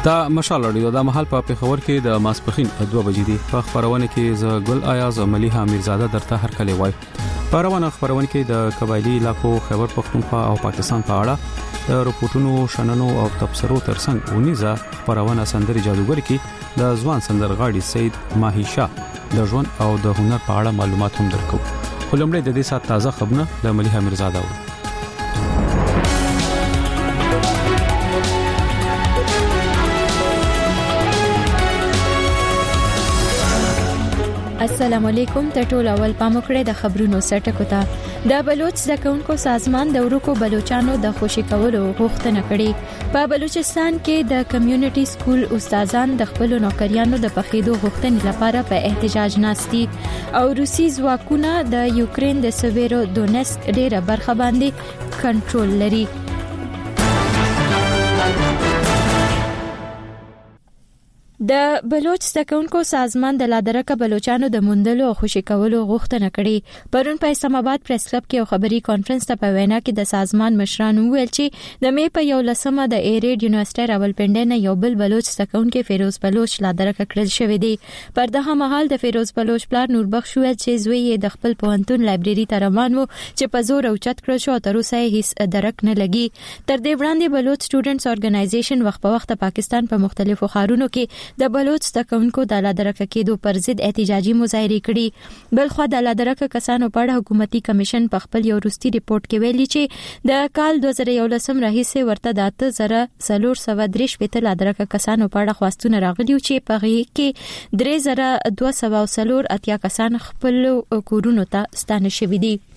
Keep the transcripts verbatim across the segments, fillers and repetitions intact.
دا مشال اړیو د محل په پیښور کې د ماسپخین دوه بجې دي. په خبرونه کې ز ګل آیاز مليحه میرزاده درته هر کله وای. په روانه خبرونه کې د قبایلی علاقو خبر پښتونخوا او پاکستان په اړه د رپورټونو شننو او تبصرو ترڅنګ ونیزه په روانه سندري جادوګر کې د ځوان سندرغاړي سید ماهی شاه د ژوند او د هنر په اړه معلومات هم درکو. خلمړې د دې سات تازه خبرونه د مليحه میرزاده و. السلام علیکم. ته ټول اول پاموکړه د خبرونو سرټکو ته. د بلوچ زکونکو سازمان د ورکو بلوچانو د خوشی کولو غوښتنه کړې. په بلوچستان کې د کمیونټي سکول استادان د خپل نوکریانو د پخېدو غوښتنې لپاره په احتجاج ناستي او روسي ځواکونه د یوکرين د سویرو دونیسک ډیره برخه باندې کنټرول لري. د بلوچ زکونکو سازمان د لادرکه بلوچانو د موندلو او خوشی کولو غوښتنه کړې. پرون په اسلام آباد پریس کلب کې یو خبري کانفرنس ته په وینا کې د سازمان مشران ویل چې د می په یو لسمه د ایریډ یونیورسيټي راولپنډي نه یو بل بلوچ زکونکو فیروز بلوچ لادرکه کړل شوې دي. پر دغه مهال د فیروز بلوچ پلار نوربخش ویل چې زوی یې د خپل پوهنتون لایبرری ته روان وو چې په زور او چت کړل شو تر اوسه هیڅ درک نه لګي. تر دې وړاندې بلوچ سټوډنټس اورګنایزیشن وخت په وخت پاکستان په مختلفو ښارونو کې د بلوچ زکونکو د لادرکه کېدو پر ضد احتجاجي مظاهره کړي. بلخو د لادرکه کسانو په اړه حکومتي کمیشن په خپل یو وروستي ریپورت کې ویلي چې د کال دوه زره یولسم راهیسې ورته د اته زره څلور سوه درې شپېته لادرکه کسانو په اړه خواستونه راغلي چې په هغه کې درې زره دوه سوه څلور اتیا کسان خپل کورونو ته ستانه شوي دي.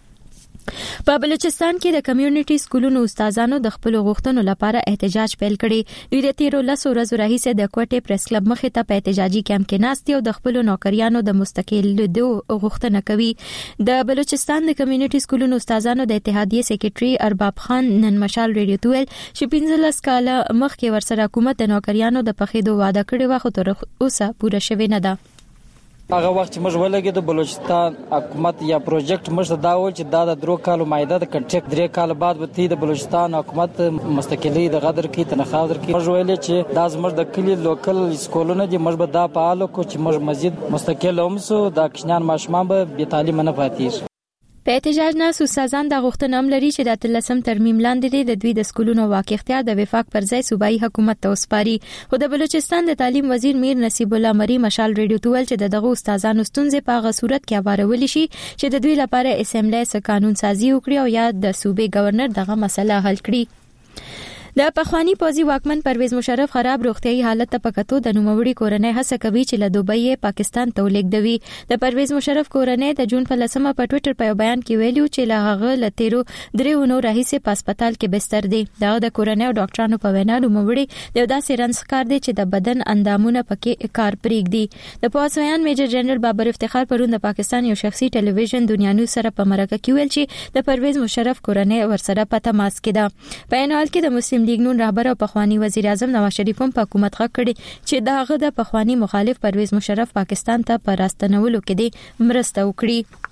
په بلوچستان کې د کمیونټي سکولونو استادانو د خپل غوښتنو لپاره احتجاج پیل کړي. دوی د تیرو لسو ورځو راهیسې د کوټې پریس کلب مخې ته په احتجاجي کیمپ کې ناست او د خپل نوکریانو د مستقل لیدو غوښتنه کوي. د بلوچستان د کمیونټي سکولونو استادانو د اتحادیې سیکریټري ارباب خان نن مشال ریډیو ته ویل چې پنځلس کاله مخکې ورسره حکومت د نوکریانو د پخېدو وعده کړې و خو تر اوسه پوره شوې نه ده. هغه وخت چې موږ ولګید د بلوچستان حکومت یا پروجیکټ موږ دا و چې دا د درو کالو مایده د کنټریکټ درې کال بعد به د بلوچستان حکومت مستقلی د غدر کې تنخواه درکې. موږ ویل چې دا زموږ د کلی لوکل سکولونه دي موږ به دا فعال کو چې موږ مزید مستقل اومسو د کشنان ماشومان به بې تعلیم نه پاتې. په احتجاج نه استادان د غوښتنه هم لري چې د اتلسم ترمیم لاندې د دوی د سکولونو واقع اختیار د وفاق پر ځای صوبایي حکومت ته وسپاري. خو د بلوچستان د تعلیم وزیر میر نصیب الله مری مشال ریډیو ته ویل چې دغه استادانو ستونزې په هغه صورت کې اوارول شي چې د دوی لپاره اسمبلی سره قانون سازي وکړي او یا د صوبې گورنر دغه مسله حل کړي. د پخوانی پوزي واکمن پرویز مشرف خراب روغتيایي حالت ته پکتو د نوموړي کورنۍ هڅه کوي چې له دوبۍ پاکستان ته ولیږدوي. د پرویز مشرف کورنۍ د جون په لسمه په ټوئیټر په بیان کې ویلو چې له هغه لتیرو دریو نو راهیسه په هسپتال کې بستر دی. دا د کورنۍ او ډاکټرانو په وینا نوموړي د داسې رنځ ښکار دی چې د بدن اندامونه پکې کار پرېږدي. د پوځیان میجر جنرال بابر افتخار پرون د پاکستان یو شخصي ټلویزیون دنیا نیوز سره په مرکه کې ویل چې د پرویز مشرف کورنۍ ورسره په تماس کې ده. په ان حال کې د مسلم لیگ نون رهبر او پخوانی وزیر اعظم نواز شریف هم په حکومت غږ کړي چې داغه د پخوانی مخالف پرویز مشرف پاکستان ته پر راستنولو کې د مرسته وکړي.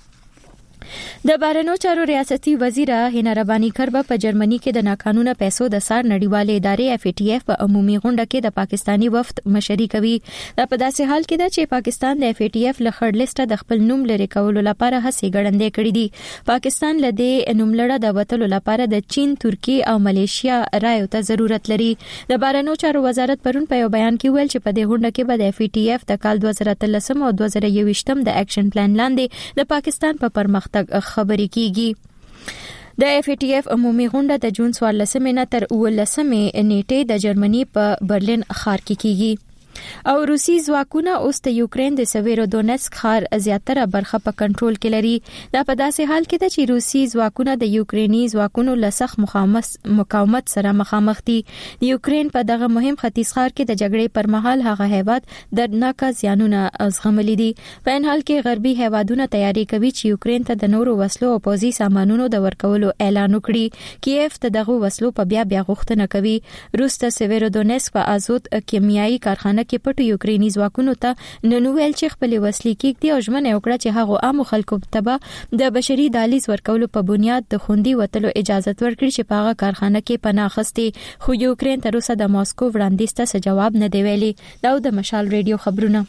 د بهرنیو چارو ریاستي وزیر هینا ربانی کربا په جرمني کې د ناقانونه پیسو د سار نړیوالې ادارې اف ای ټی اف په عمومي غونډه کې د پاکستانی وفد مشري کوي. دا په داسې حال کې ده چې پاکستان د اف ای ټی اف له خړ لیسټه د خپل نوم لري کولو لپاره هڅې ګړندې کړې دي. پاکستان له دې نوملړه د وټلو لپاره د چین، ترکی او ملیشیا رایو ته ضرورت لري. د بهرنیو چارو وزارت پرون په یو بیان کې ویل چې په دې غونډه کې به د اف ای ټی اف د کال دوه زره اتلسم او دوه زره یوویشتم د اکشن پلان لاندې د پاکستان په پرمختګ خبرې کیږي. د اف ای ټی اف عمومي غونډه د جون څوارلسمې نه تر اوولسمې نیټې د جرمني په برلین ښار کې کیږي. او روسي ځواکونه اوس د یوکرين د سویرو دونیسک ښار زیاتره برخه په کنټرول کې لري. دا په داسې حال کې ده چې روسي ځواکونه د یوکريني ځواکونو له سخت مقاومت سره مخامخ دي. د یوکرين په دغه مهم ختیځ ښار کې د جګړې پر مهال هغه هیواد دردناک زیانونه زغملي دي. په ان حال کې غربي هیوادونه تیاری کوي چې یوکرين ته د نورو وسلو او پوځي سامانونو د ورکولو اعلان وکړي. کیف ته دغه وسلو په بیا بیا غوښتنه کوي. روس د سویرو دونیسک په ازوت کیمیاوي کارخانه کې پټو یوکرینی ځواکونو ته نن ویل چې خپل وسلې کېږي او ژمنه وکړه چې هغه عام خلکو ته د بشري دهلیز ورکولو په بنیاد د خوندي وتلو اجازه ورکړي چې په هغه کارخانه کې پناه اخستي، خو یوکرين تر اوسه د ماسکو وړاندیز ته جواب نه دی ویلي. دا د مشال ریډیو خبرونه.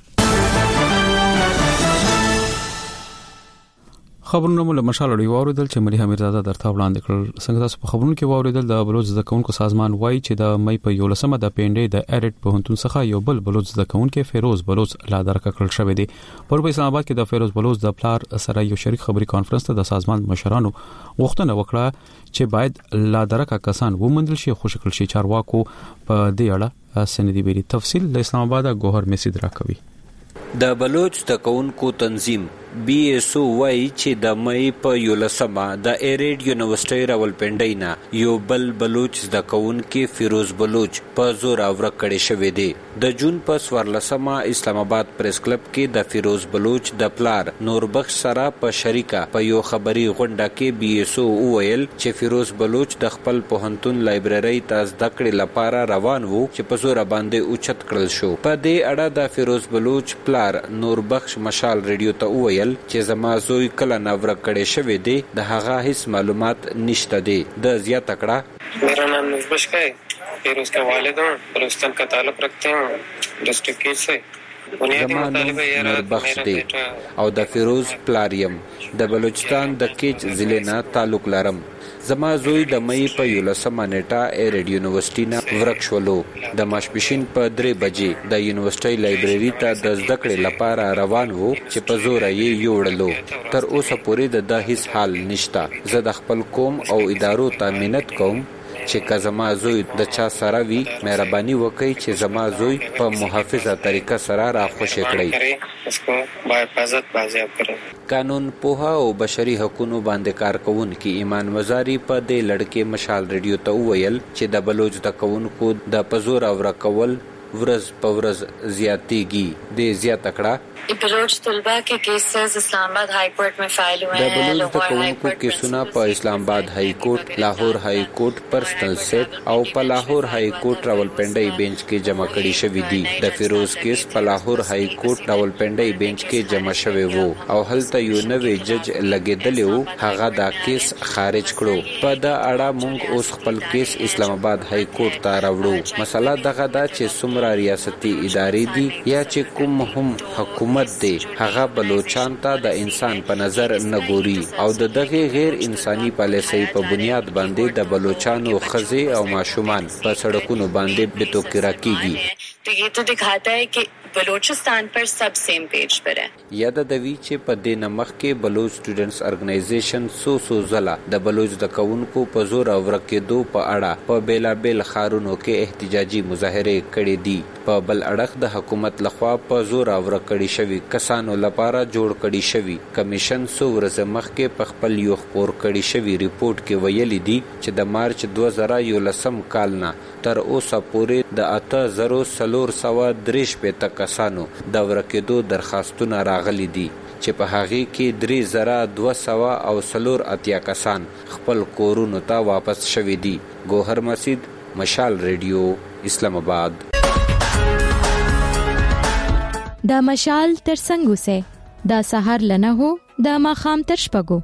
خبرونه مول مشال ډیو اوریدل چې ملي امیرزاده درته وړاندې کړل. څنګه تاسو په خبرونو کې اوریدل د بلوچ زده کوونکو سازمان وایي چې د مې په یولسمه د پینډې د اډټ په هنتون څخه یو بل بلوچ زده کوونکو فیروز بلوچ لا درک کړل شوې دي. په اسلام آباد کې د فیروز بلوچ د پلار سره یو شریک خبري کانفرنس ته د سازمان مشرانو غوښتنه وکړه چې باید لا درک کسان ومندل شي خو شکل شي چارواکو په دې اړه سندې ویلي. تفصیل د اسلام آباد ګوهر میسید راکوي. د بلوچ د کونکو تنظیم بی ایس او وای چې د مې په یولسمه د ایریډ یونیورسيټي راولپنډۍ نه یو بل بلوچ د کونکو فیروز بلوچ په زور اورک کړي شوې دي. د جون په سوارلسمه اسلام آباد پریس کلب کې د فیروز بلوچ د پلار نور بخش سره په شریکه په یو خبري غونډه کې بی ایس او ویل چې فیروز بلوچ د خپل پوهنتون لایبرری ته زده کړې لپاره روان وو چې په زور باندې اوچت کړل شو. په دې اړه د فیروز بلوچ پلار نور بخش مشال ریډیو ته ویل چې زما زوی کله ناور کړي شوی دی د هغه هیڅ معلومات نشته دي. د زیات کړه मेरा नाम नुजबश का है, फिर उसके वालिद हूँ, बलूचिस्तान का ताल्लुक रखते हैं डिस्ट्रिक्ट केज से. بخش دی او د فیروز پلاریم د بلوچستان د کیج ضلع نه تعلق لرم. زما زوی د مې په یولسمه نیټه ایریډ یونیورسيټي نه ورک شولو. د ماشپشین په درې بجې د یونیورسيټي لایبرری ته د زده کړې لپاره روان وو چې په زور یې یوړلو. تر اوسه پورې د هیڅ حال نشته. زه د خپل قوم او ادارو ته مننت کوم چې که زما زوی د چا سره وي مهرباني وکړئ چې زما زوی په محافظه طریقه سره راخوشي کړئ. قانون پوها او بشري حقوقو باندې کارکونکو ایمان وزاري په دې لړکې مشال ریډیو ته ویل چې د بلوچ د کونکو د پزور او رکول ورځ په ورځ زیاتېږي. د زیات کړه بلوچ طلبا के केसेस اسلام آباد हाई कोर्ट में फाइल हुए हैं. د بلوچ د کونکو کیسونه په اسلام آباد هائی کورټ، لاهور هائی کورټ، پرسنل سیټ او په لاهور هائی کورټ راولپنډۍ بینچ کې جمع کړي شوی دي. د فیروز کیس په لاهور هائی کورټ راولپنډۍ بینچ کې جمع شوی وو او هلته یو نوې جج لګیدلی وو، هغه دا کیس خارج کړو. په دا اړه مونږ اوس خپل کیس اسلام آباد هائی کورټ ته راوړو. مسله دغه ده چې څومره ریاستي ادارې دي یا چې کوم هم حکومت دی هغه بلوچستان ته د انسان په نظر نه ګوري او د دغه غیر انساني پالیسۍ په بنیاد باندې د بلوچستانو خزې او ماشومان په سړکونو باندې بتوکرا کیږي. तो ये तो दिखाता है कि बलूचिस्तान पर सब सेम पेज पर है. یاد د وی چې په دې نمخ کې بلوچ سټوډنټس ارګنایزیشن سو سو زلا د بلوچ د کونکو په زور او ورکېدو په اړه په بیلا بیل خارونو کې احتجاجي مظاهره کړې دي. په بل اړخ د حکومت لخوا په زور او ورکړې شوی کسانو لپاره جوړ کړي شوی کمیشن سو ورځ مخ کې په خپل یو خبر کړي شوی ریپورت کې ویلي دي چې د مارچ دوه زره یولسم کال نه تر اوسه پورې د اته زره سلور سوا دریش په کسانو د ورکېدو درخواستونه راغلي دي چې په هغه کې درې زره دوه سوا او سلور اتیا کسان خپل کورونو ته واپس شوي دي. ګوهر مسید، مشال ریډیو، اسلام آباد. دا مشال تر څنګه سه دا سحر لنه هو دا ماخام تر شپګو.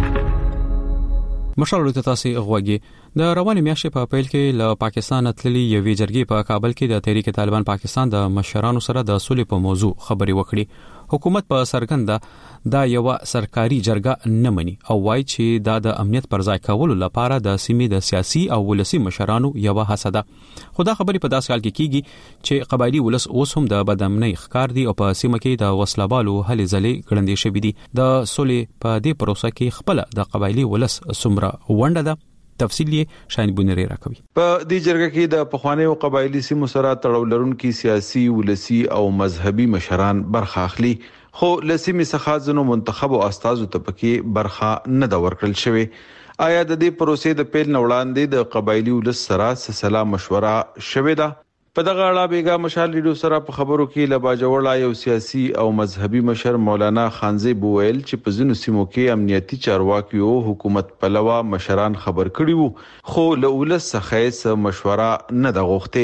مشال ورته تاسو غوږی د رواني میاشتې په اپریل کې له پاکستان تللي یوې جرګې په کابل کې د تحریک طالبان پاکستان د مشرانو سره د سولې په موضوع خبرې وکړي. حکومت په سرګنده دا یو سرکاري جرګه نه مني او وایي چې دا د امنیت پر ځای کولو لپاره د سیمې د سیاسي او ولسي مشرانو یو هڅه ده. خو دا خبرې په داسې حال کې کیږي چې قبایلی ولس اوس هم د بدامنۍ ښکار دي او په سیمه کې د وسلوالو هلې ځلې ګړندې شوي دي. د سولې په دې پروسه کې خپل د قبایلی ولس څومره ونډه ده تفصیل یې شاین بونری راکوي. په دې جرګه کې د پخوانیو قبایلی سیمو سره تړاو لرونکي سیاسي، ولسي او مذهبي مشران برخه اخلي، خو لسیمې څخه ځنو منتخب او استازو ته پکې برخه نه دا ورکړل شوی. آیا د دې پروسې د پیل نوړاندې د قبایلی ولس سره سلا مشوره شوې ده؟ په دغه اړه بیګا مشال ریډیو سره په خبرو کې لباجوړا یو سیاسي او مذهبي مشر مولانا خانزی بوویل چې په ځینو سیمو کې امنیتي چارواکیو حکومت پلوه مشران خبر کړي وو خو له ولس څخه مشوره نه د غوښته.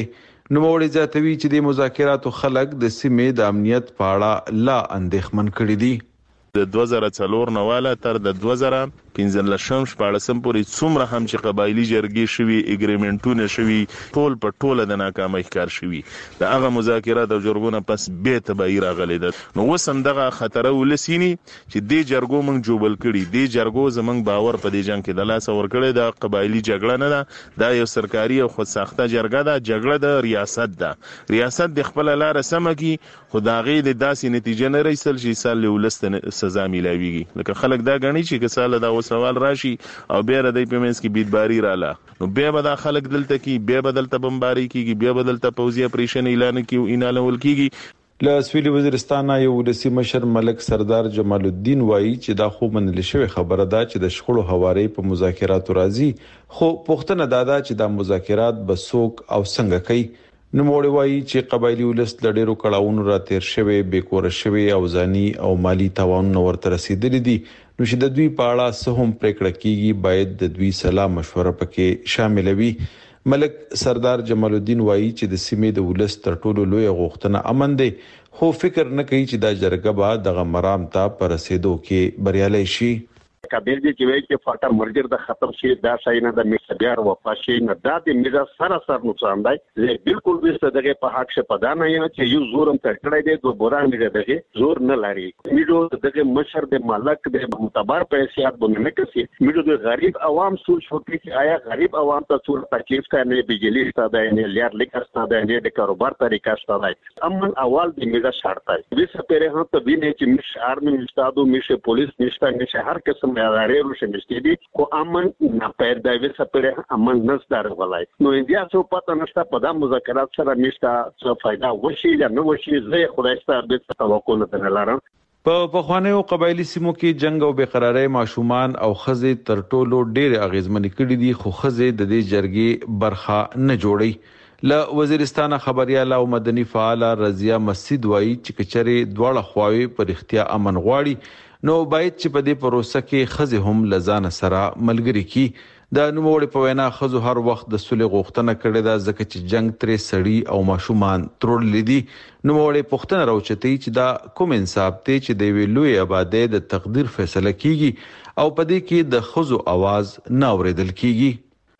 نوموړي زیاتوي چې د مذاکراتو خلک د سیمې د امنیت په اړه لا اندېښمن کړي دي. د دوه زره څلور نواله تر د دوه زره پنځلسم شپاړسم پورې څومره هم چې قبایلی جرګې شوي اګریمنټونه شوي ټول په ټوله د ناکامۍ ښکار شوي د هغه مذاکرات او جرګونه پس به تبعی راغلي ده. نو اوس هم دغه خطر ولسینی چې د جرګو موږ جوبل کړي د جرګو زمنګ باور په دې جنگ کې د لاس ور کړی د قبایلی جګړه نه ده دا یو سرکاري او خود ساخته جرګه ده. جګړه د ریاست ده ریاست د خپل لار سم کی خداغي د داسې نتیجه نه رسل چې سال ولست سزا ملایويږي. لکه خلک دا غني چې کساله دا سوال راشي او بیا د پیمنس کې بیدباری رااله نو بیا به دا خلک دلته کې بیا بدلته بمباری کیږي بیا بدلته پوزي اپریشن اعلان کیو اناله ول کیږي. له سویلي وزیرستان یو ولسی مشر ملک سردار جمال الدین وایي چې دا خو منل شوی خبره ده چې د شخړو حواري په مذاکراتو راځي خو پښتنه دادا چې دا مذاکرات به څوک او څنګه کوي. نوموړي وایي چې قبایلی ولس د ډیرو کړهونو را تیر شوی بیکور شوی او ځاني او مالی تاوان ورته رسیدلي دي نو چې د دوی په اړه څه هم پریکړه کیږي باید د دوی سلام مشوره پکې شامل وي. ملک سردار جمال الدین وایي چې د سیمې د ولس تر ټولو لوی غوښتنه امن دی خو فکر نه کوي چې دا جرګه به د غمرام ته پر رسیدو کې بریالي شي. کابل دی چې وایي چې فاټر مرجر د ختم شي دا شای نه د میسبيار وفات شي نه دا د میرا سراسر نقصان دی. زه بالکل به ستدغه په حق شه پدا نه یم چې یو زورم تکړه دی دو بوران دی دغه زور نه لري. میډو دغه مشر د مالک د معتبر پیسې باندې نه کوي. میډو د غریب عوام سوچ وکړي چې آیا غریب عوام ته څور تکلیف کوي بجلی ستاده نه لیر لیکر ستاده نه د کاروبار طریقه ستاده امن اول د میرا شرط دی. وسه پیره هم ته ویني چې مش آرمي استادو مش پولیس نشته نشه هر قسم ادارې روشه نشته دي خو امن نه پیدا وسه پیره امن نشته راغلای. نو انډیا څو پته نشته په دا مذاکرات سره نشته څه فائدہ وشي یا نه وشي زه خدای ستاسو د توقع نه لرم. په پخوانیو قبایلی سیمو کې جنگ او بې قراری ماشومان او خزې تر ټولو ډېر اغیزمن کړي دي خو خزې د دې جرګې برخه نه جوړي. له وزیرستان خبريال او مدني فعال رضیا مسجد وایي چې کچري دواړه خواوي پر اختیار امن غواړي نو باید چې په دې پروسه کې خزې هم لزان سره ملګری کی. د نوموړي په وینا خزو هر وخت د سولې غوښتنه کړې ده ځکه چې جنگ ترې سړی او ماشومان ترول دي. نوموړي پښتنه راوچتي چې دا کوم انصاف ته چې د ویلوي آبادی د تقدیر فیصله کیږي او په دې کې د خزو आवाज نه اوریدل کیږي.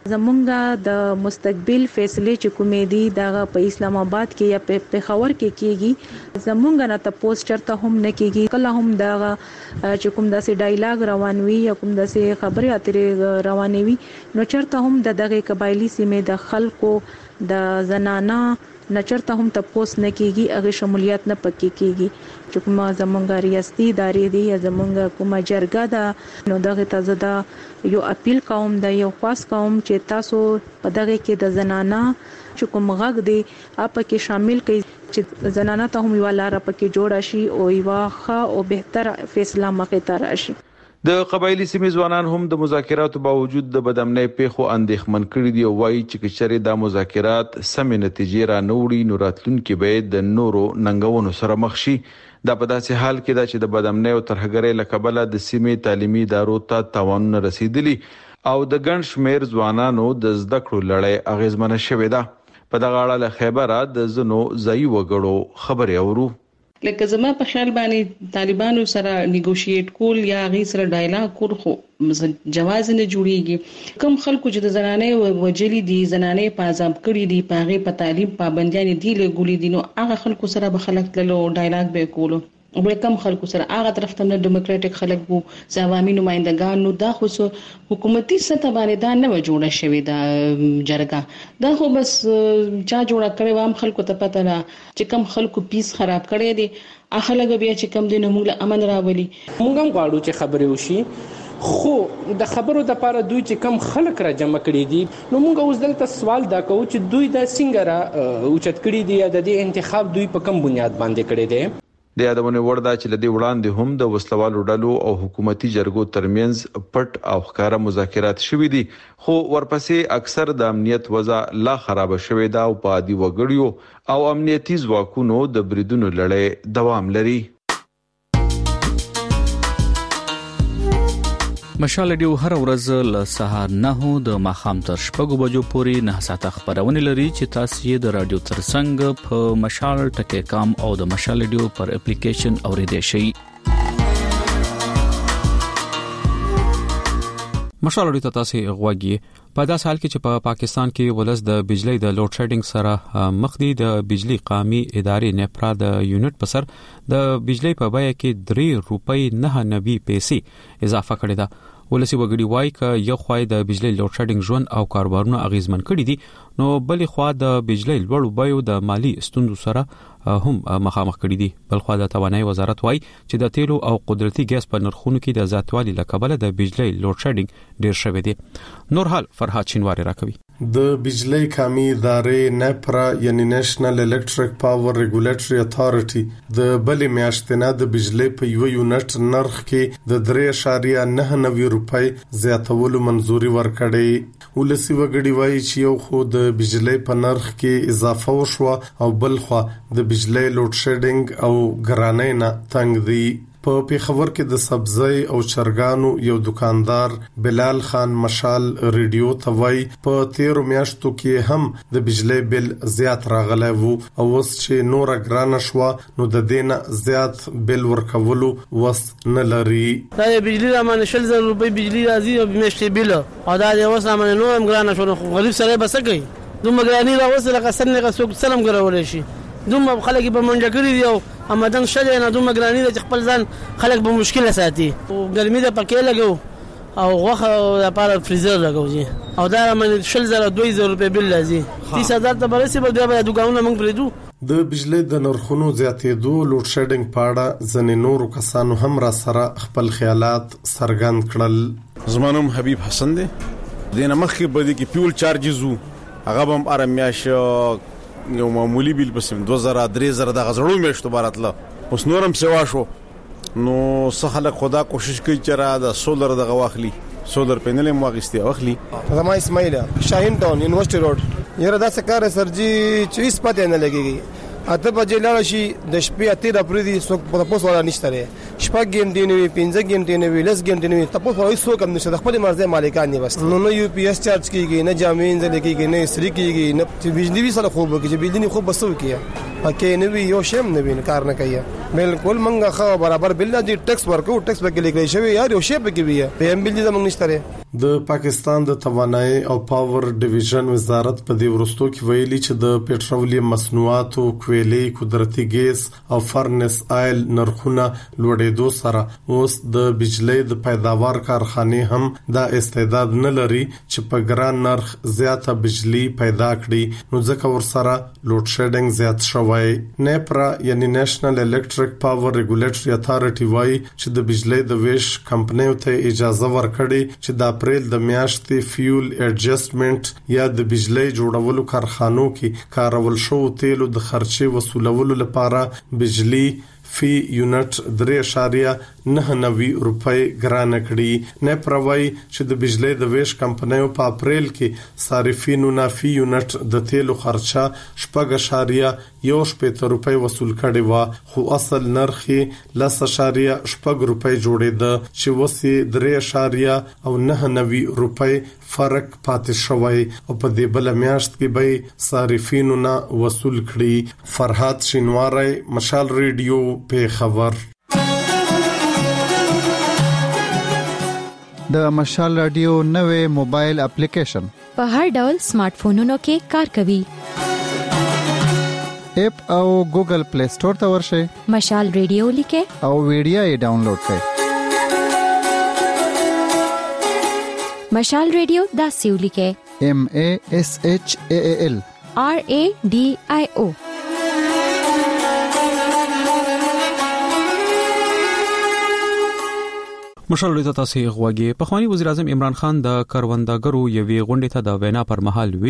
زمونږه د مستقبل فیصله چې کومې دي دغه په اسلام آباد کې یا په پېښور کې کیږي زمونږه نه تاسو چرته هم نه کیږي کله هم دغه چې کوم داسې ډایلاګ روانوي یا کوم داسې خبرې اترې روانوي نو چرته هم د دغه قبایلی سیمې د خلکو د زنانه نچرته هم تاسو نه کیږي هغه شمولیت نه پکې کیږي چې کومه زمونږه ریاستي ادارې دي یا زمونږه کومه جرګه ده نو دغه تازه دا یو اپیل کوم د یو خاص کوم چې تاسو په دغه کې د زنانه چې کوم غږ دی اپ کې شامل کړئ چې زنانه ته هم یو لار پکې جوړ شي او یو ښه او بهتر فیصله مخې ته راشي. د قبایلی سیمې ځوانان هم د مذاکراتو باوجود د بدامنۍ پیښو اندېښمن کړي دي او وایي چې کچري دا مذاکرات سمې نتیجې را نه وړي نو راتلونکي به د نورو ننګونو سره مخ شي. دا په داسې حال کې ده چې د بدامنۍ او ترهګرۍ له کبله د سیمې تعلیمي ادارو ته تاوانونه رسیدلي او د ګڼ شمېر ځوانانو د زده کړو لړۍ اغیزمنه شوې ده. په دغه اړه له خیبره د زنو ځای وګړو خبرې اورو. لکه زما په خیال باندې طالبانو سره نیګوشیټ کول یا غي سره ډایلاګ کول خو جواز نه جوړیږي. کوم خلکو چې د زنانې وجلي دي زنانې په عذاب کړي دي پاغه په تعلیم پابندیان دي له ګولې دي نو هغه خلکو سره به خلک تللو ډایلاګ به کولو او کم خلکو سره هغه طرف ته ډیموکراټک خلک وو عوامي نمائندګان نو دا خو حکومتي سطح باندې دا نه جوړه شوې دا جرګه دا خو بس چا جوړه کړې وام خلکو ته پته نه چې کم خلکو پیس خراب کړي دي اخلګ بیا چې کم دي نو موږ امن راولي. موږ هم غواړو چې خبرې وشي خو د خبرو د لپاره دوی چې کم خلک را جمع کړي دي نو موږ اوس دلته سوال دا کوو چې دوی د څنګه را اوچت کړي دي د دې انتخاب دوی په کم بنیاد باندې کړي دي. د یادونه وردا چې لدی وړاندې هم د وسلوالو ډلو او حکومتي جرګو ترمنځ پټ او ښکارا مذاکرات شوې دي خو ورپسې اکثر د امنیت وضع لا خراب شوې ده او په عادي وګړیو او امنیتي ځواکونو د بریدونو لړۍ دوام لري. مشال رادیو هر ورځ له سهار نه د ماخام تر شپږو بجو پورې نه ساعته خبرونه لري چې تاسو یې د رادیو ترڅنګ په مشال ټکی کام او د مشال رادیو پر اپلیکیشن اوریدئ شئ. مشال رادیو تاسو غوږی په داس حال کې چې په پا پاکستان کې ولس د بجلی د لوډ شیډینګ سره مخ دي. د بجلی قومي ادارې نپرا د یونټ په سر د بجلی په بیه کې درې روپۍ نه نوي پیسې اضافه کړې ده. ولسی وګړي وای ک یو خوای د بجلی لوډ شیډینګ ژوند او کاروبارونه اغیزمن کړي دي، نو بلې خوا د بجلی لوړ بیو د مالی ستوندو سره هم مخامخ کړي دي. بل خوا د توانایي وزارت وای چې د تیلو او قدرتي ګاز په نرخونو کې د زیاتوالي لکبله د بجلی لوډ شیډینګ ډیر شوی دی. نور حال فرهاد شینواری راکوي. د بجلی قومي ادارې نپرا یعنی نېشنل الکتریک پاور ریګولیټری اتھارټي د بلې میاشتې نه د بجلی په یو یونټ نرخ کې د درې اشاریه نه نوي روپۍ زیاتولو منزوري ورکړې. ولسی وګړي وایي چې یو خو د بجلی په نرخ کې اضافه وشو او بل خو د بجلی لوډ شیډینګ او ګرانۍ نه تنگ دي. په پیښور کې د سبزی او چرګانو یو دکاندار بلال خان مشال ریډیو ته وایي په تیرو میاشتو کې هم د بجلی بل زیات راغلی وو او اوس چې نور ګرانه شو نو د دینه زیات بل ورکولو وس نه لري. دا بجلی رامنه شل زره روپۍ بجلی راځي او میاشتې بل او دا د اوس رامنه نو هم ګرانه شو. خو غریب سره بس کوي دومره ګرانی راوصله قسم نه څوک سلام ګرول شي. دومره خلک په منډه کړی دی او امدن شله نه دومره ګرانی د خپل ځان خلک په مشکله ساتي. او ګرمي د پکې لګو او غوخه لپاره فریزر لګوځي او دا من شل زره دوه زره روپۍ بل لازم تیس هزار ته برسي به د دکانونو موږ پریدو. د بجلی د نرخونو زیاتېدو لوډ شیډینګ پاړه ځنې نورو کسانو هم را سره خپل خیالات څرګند کړل. زمانوم حبیب حسن دی دینه مخکې بده کې فیول چارجز وو هغه هم ارمیاش یو معمولی بیل پسیم دو زره درې زره د غزړو میشتو باراتله اوس نورم سوا شو. نو څه خلک خدا کوشش کوي چې را د سولر د غواخلی سولر پینل مو واغستي واخلي. زما اسماعیل شاهین ټاون یونیورسيټي روډ یره دا څه کار سرجی چوبیس پته نه لګيږي. اته بجې لاړ شي د شپې اته د پردي څوک په تاسو ولا نشته لري شپږ ګنټې نه وي پنځه ګنټې نه وي لس ګنټې نه وي تاسو وایي څوک هم نشته خپل مرزه مالکان نه بس نو نو یو پی ایس چارج کیږي نه جامین ځل کیږي نه سری کیږي نه چې بجلی وی سره خوب کیږي بجلی خوب بسو کیه پکې نه وي یو شم نه وي کار نه کوي. بالکل منګه خو برابر بل دی ټیکس ورکو ټیکس به کې لیکل شوی یار یو شی به کې وي په ام بل دي زمونږ نشته. د پاکستان د توانایي او پاور ډیویژن وزارت په دې ورستو کې ویلي چې د پېټرولیم مصنوعاتو کویلې قدرتي ګیس او فرنس آیل نرخونه لوړېدو سره اوس د بجلی د پیداوار کارخانې هم دا استعداد نه لري چې په ګران نرخ زیاته بجلی پیدا کړي نو ځکه ورسره لوډ شیډینګ زیات شوی. نپرا یعنی نېشنل الکتریک پاور ریګولیټری اتھارټي وایي چې د بجلی د ویش کمپنیو ته اجازه ورکړي چې د اپریل د میاشتې فیول ایڈجسټمنټ یا د بجلی جوړولو کارخانو کې کارول شو تیلو د خرچې وصولولو لپاره بجلی فی یونټ درې اشاریه نه نوي روپۍ ګرانه کړي. نه پروي چې د بجلی د ویش کمپنیو په اپریل کې صارفینو نه فی یونټ د تیلو خرچه شپږ اشاریه یو شپږ روپۍ وصول کړي و خو اصل نرخ لس اشاریه شپږ روپۍ جوړېده چې وسی درې اشاریه او نه نوي روپۍ فرق پاتې شوی او په دې بل میاشت کې به صارفینو نه وصول کړي. فرهاد شینواری مشال ریډیو په خبر. د مشال رادیو نوې موبایل اپلیکیشن په هر ډول سمارټ فونونو کې کار کوي. اپ او ګوګل پلی سٹور ته ورشئ مشال ریډیو لیکه او ویډیو یې ډاونلوډ کړئ. مشال ریډیو دا سیو لیکه M A S H A A L R A D I O. مشال ریډیو تاسو غوږی. په خواني وزیر اعظم عمران خان د کاروندګرو یوې غونډې ته د وینا پر مهال ویلي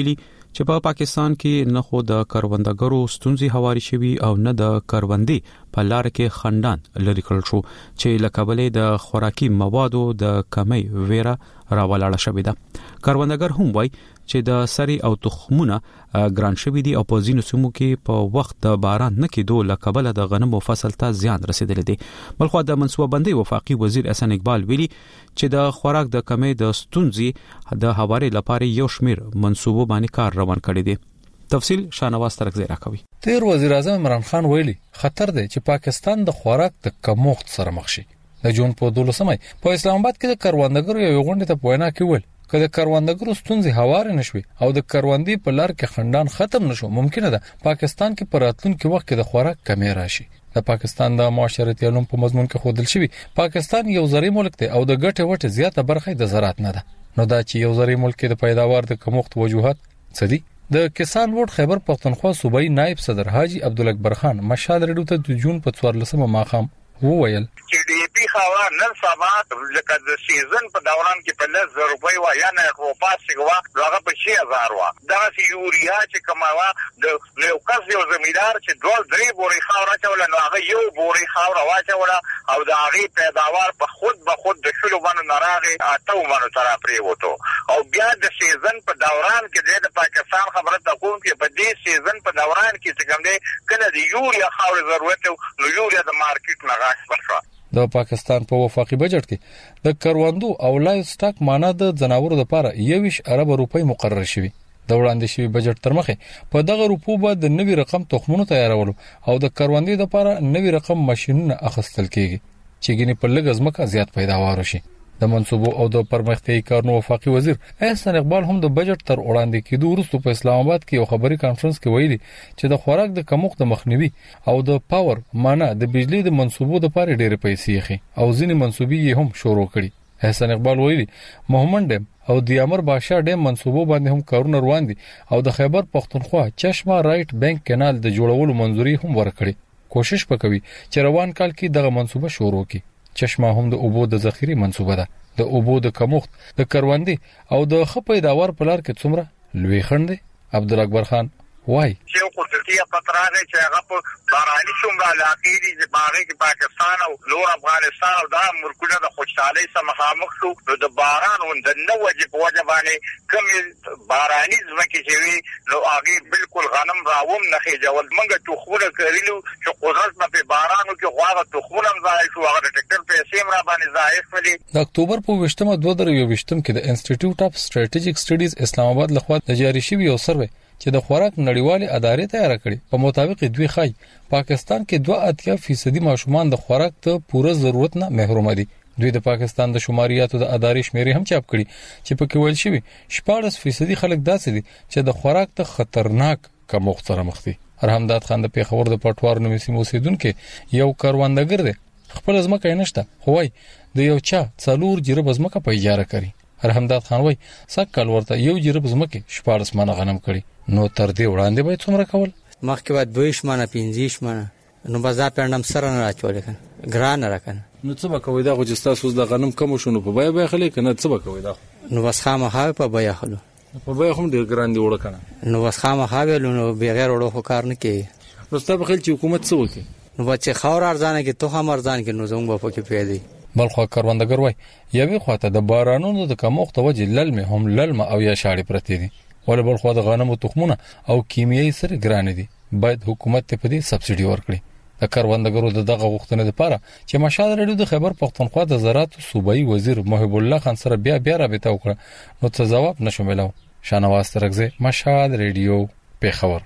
چې په پا پاکستان کې نه خو د کروندګرو ستونزې هواري شوي او نه د کروندې په لار کې خندان لري کړل شو چې لکبلې د خوراکي موادو د کمی ویره راولاړه شوې ده. کروندګر هم وایي چې د سری او تخمونه ګران شوي دي او په ځینو سیمو کې په وخت د باران نه کېدو لکبل د غنمو فصل ته زیان رسیدلی دی. بلخو د منصوبه بندي وفاقي وزیر احسان اقبال ویلي چې د خوراک د کمی د ستونزې د هواري لپاره یو شمیر منصوبو باندې کار روان کړی دی. تفصیل شانواز ترکزی راکوي. تیر وزیر اعظم عمران خان ویلي خطر دی چې پاکستان د خوراک د کمښت سره مخ شي. د جون په دولسمه په اسلام آباد کې د کروندګرو یو غونډه ته پوینا کې ویل کله کروندګرو ستونزې هوار نشوي او د کروندې په لار کې خندان ختم نشو ممکنه ده پاکستان کې پر راتلونکي وخت کې د خوراک کمی راشي. د پاکستان د معاشرتي علوم په مضمون کې خودل شوی پاکستان یو زرعي ملک دی او د ګټه وټه زیاته برخه د زراعت نه ده. نو دا چې یو زرعي ملک د پیداوار د کمښت وجوهات څه دي؟ د کسان ووټ خیبر پختونخوا صوبایي نائب صدر حاجی عبدالاکبر خان مشال رډو ته د جون په څوارلسمه ماخام وویل چې ډي پی خوا نن سبا لکه د سیزن په دوران کې په لږ زر روپۍ و یا نه روپا سیګوا هغه په شي هزار و دا سی یوریا چې کماوه د یو کس یو زمیدار چې دوه درې بوري خاور اچول نو هغه یو بوري خاور واچول او د هغه پیداوار په خود به خود د شلو باندې ناراغه اته باندې تر پرې وته او بیا د سیزن په دوران کې د پاکستان خبره ته کوم کې په دې سیزن په دوران کې څنګه دی کله د یوریا خاور ضرورت نو یوریا د مارکیټ نه راځي. د پاکستان په وفاقي بجټ کې د کروندو او لایف سټاک مانه د جناورو لپاره یویش ارب روپۍ مقرر شوی. د وړاندې شوی بجټ تر مخه په دغه روپو به د نوي رقم تخمونو تیارولو او د کروندې لپاره نوي رقم ماشينونه اخیستل کیږي چې ګینه په لږ ځمکه زیات پیداوار شي. د منصوبو او د پرمختیايي کارونو وفاقي وزیر احسان اقبال هم د بجټ تر وړاندې کېدو وروسته په اسلام آباد کې یو خبري کانفرنس کې ویلي چې د خوراک د کمښت د مخنیوي او د پاور معنی د بجلی د منصوبو د لپاره ډېر پیسې خي او ځینې منصوبې یې هم شروع کړي. احسان اقبال ویلي مومن ډیم او د امر بادشاہ ډیم منصوبو باندې هم کارونه روان دي او د خیبر پختونخوا چشمه رائټ بانک کانال د جوړولو منځوري هم ورکړي. کوشش وکوي چې روان کال کې دغه منصوبه شروع کړي. چشمه هم د اوبو د ذخیره منصوبه ده. د اوبو د کمښت د کروندې او د خپې پیداوار په لار کې څومره لوی خند دی. عبدالاکبر خان وای چې قدرتي خطرانه چې هغه په باراني څومره علاقې دي چې باغې کې پاکستان او نور افغانستان او دا ملکونه د خوشحالي سره مخامخ شو نو د باران او د نو وجه په وجه باندې کوم باراني ځمکې چې وي نو هغه بالکل غنم راوم نه خېجول منګه توخونه کړلو چې قدرت په بارانو کې خواغه توخونه ځای شو هغه ټریکټر پیسې را باندې ځای شولې. د اکتوبر په وشتمه دوه زره یوویشتم کې د انسټیټیوټ اف سټریټیجیک سټډیز اسلام آباد لخوا د جاری شوی یو سروې چې د خوراک نړیوالې ادارې تیار کړي په مطابق دوی خای پاکستان کې دوه اتیا فیصدي ماشومان د خوراک ته پوره ضرورت نه محروم دي. دوی د پاکستان د شماریاتو د ادارې شمیرې هم چاپ کړي چې په کې ویل شوی شپږ فیصدي خلک داسې دي چې د خوراک ته خطرناک کمښت سره مخ دي. رحمدات خان د پیښور د پټوار نومي سیمو اوسیدونکو یو کروندګر دی. خپل ځمکه یې نشته خو وای د یو چا څلور جریب ځمکه په اجاره کوي. رحمدات خان وای سک کال ورته یو جریب ځمکه شپږ منه غنم کړي نو تر دې وړاندې به څومره کول مخکې به دویش منه پنځیش منه نو بازار پرندم سره نه راچول کنه ګران راکنه نو څه به کوي دا خو چې تاسو د غنم کم شونه په بیا به خلک نه څه به کوي دا نو بس خامخا په بیا خلو په بیا هم ډیر ګران دی وړه کنه نو بس خامخا به نو بغیر وړو خو کار نه کوي. نو ستاسو خل چې حکومت څه وکړي نو بچي خاور ارزانه کې ته هم ارزان کې نو زموږ په کې پیدا بلخو کروندګر وای یوه خواته د بارانونو د کمښت وجه للمه هم للمه او یا شاړې پرتی دي ول بلخو د غنمو تخمونه او کیمیاوي سره ګران دي. باید حکومت ته په دې سبسيډي ورکړي. د کروندګرو د دغه غوښتنې لپاره چې مشال رډو د خیبر پختونخوا د زراعت صوبایي وزیر محب الله خان سره بیا بیا رابطه وکړه نو څه جواب نشو ملو. شانواز ترغزه مشال ریډیو پیښور.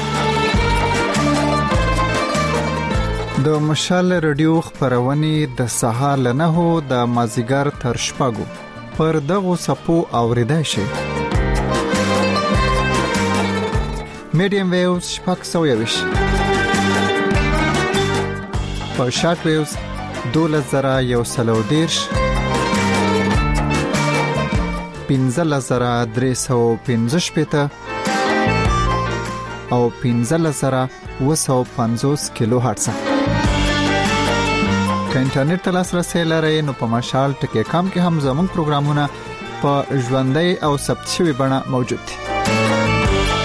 د مشال رادیو خبرونه د سهار له نهو د مازیګر تر شپږو پر دغه سپو اوریدای شي. میډیم ویوز شپږ سوه یوش په شارټ ویوز دولس زره یو سلو دیرش پنځلس زره درې سوه پنځه شپېته او پنځلس زره اوه سوه پنځوس کیلو هرتز. که انټرنیټ ته لاسرسی لرئ نو په مشال ټکی کام کې هم زموږ پروګرامونه په ژوندۍ او ثبت شوي بڼه موجود دي.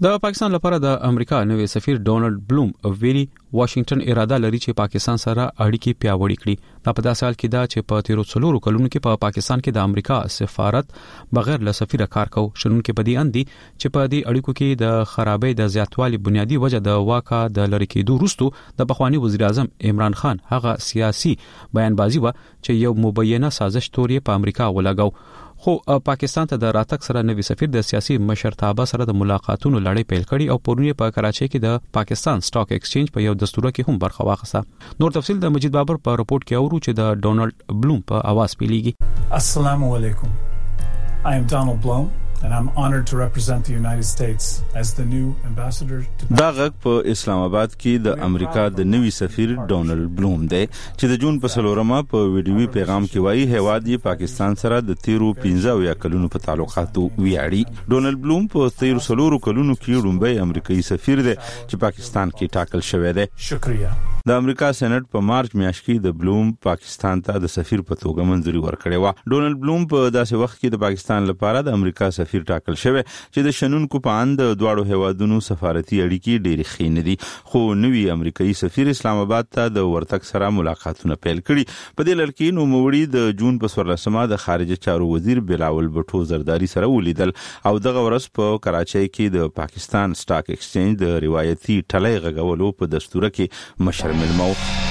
د پاکستان لپاره د امریکا نوې سفیر ډونالد بلوم ویلي واشنگټن اراده لري چې پاکستان سره اړیکې پیاوړې کړي. دا په داسې حال کې دا چې په تیرو څلورو کلونو کې په پاکستان کې د امریکا سفارت بغیر له سفیر کار کو. شنونکو په دې اندي چې په دې اړیکو کې د خرابې د زیاتوالي بنیادی وجه د واکا د لری کېدو وروسته د بخوانی وزیر اعظم عمران خان هغه سیاسي بیانبازي و چې یو مبینه سازش تورې په امریکا ولګاو. خو پاکستان ته د راتګ سره نوی سفیر د سیاسي مشرتابه سره د ملاقاتونو لړۍ پیل کړي او پرونی په کراچۍ کې د پاکستان سٹاک ایکسچینج په یو دستور کې هم برخه واخیسته. نور تفصیل د مجید بابر په رپورت کې اورو چې د ډونالد بلوم په आवाज پیليږي. السلام علیکم. I am Donald Blum and I'm honored to represent the United States as the new ambassador to دا غږ په اسلام آباد کې د امریکا د نوي سفیر ډونالد بلوم دی چې د جون په څلورمه په ویډیوي پیغام کې وایي هیواد یې پاکستان سره د تیرو پنځه یا کلونو په تعلقاتو ویاړي. ډونالد بلوم په تیرو څلورو کلونو کې لومړی امریکایي سفیر دی چې پاکستان کې ټاکل شوی دی. شکریہ. د امریکا سېنات په مارچ میاشت کې د بلوم پاکستان ته د سفیر په توګه منځوري ورکړې و. ډونالد بلوم په داسې وخت کې د پاکستان لپاره د امریکا سفیر ټاکل شوی چې د شنونکو په اند د دواړو هیوادونو سفارتي اړیکې ډېرې ښې نه دي. خو نوی امریکایي سفیر اسلام آباد ته د ورتګ سره ملاقاتونه پیل کړي. په دې لړ کې نوموړي د جون په څوارلسمه د خارجه چارو وزیر بلاول بټو زرداری سره ولیدل او دغه ورځ په کراچۍ کې د پاکستان سٹاک ایکسچینج د روایتي ټلۍ غږولو په دستور کې مشر ملمو.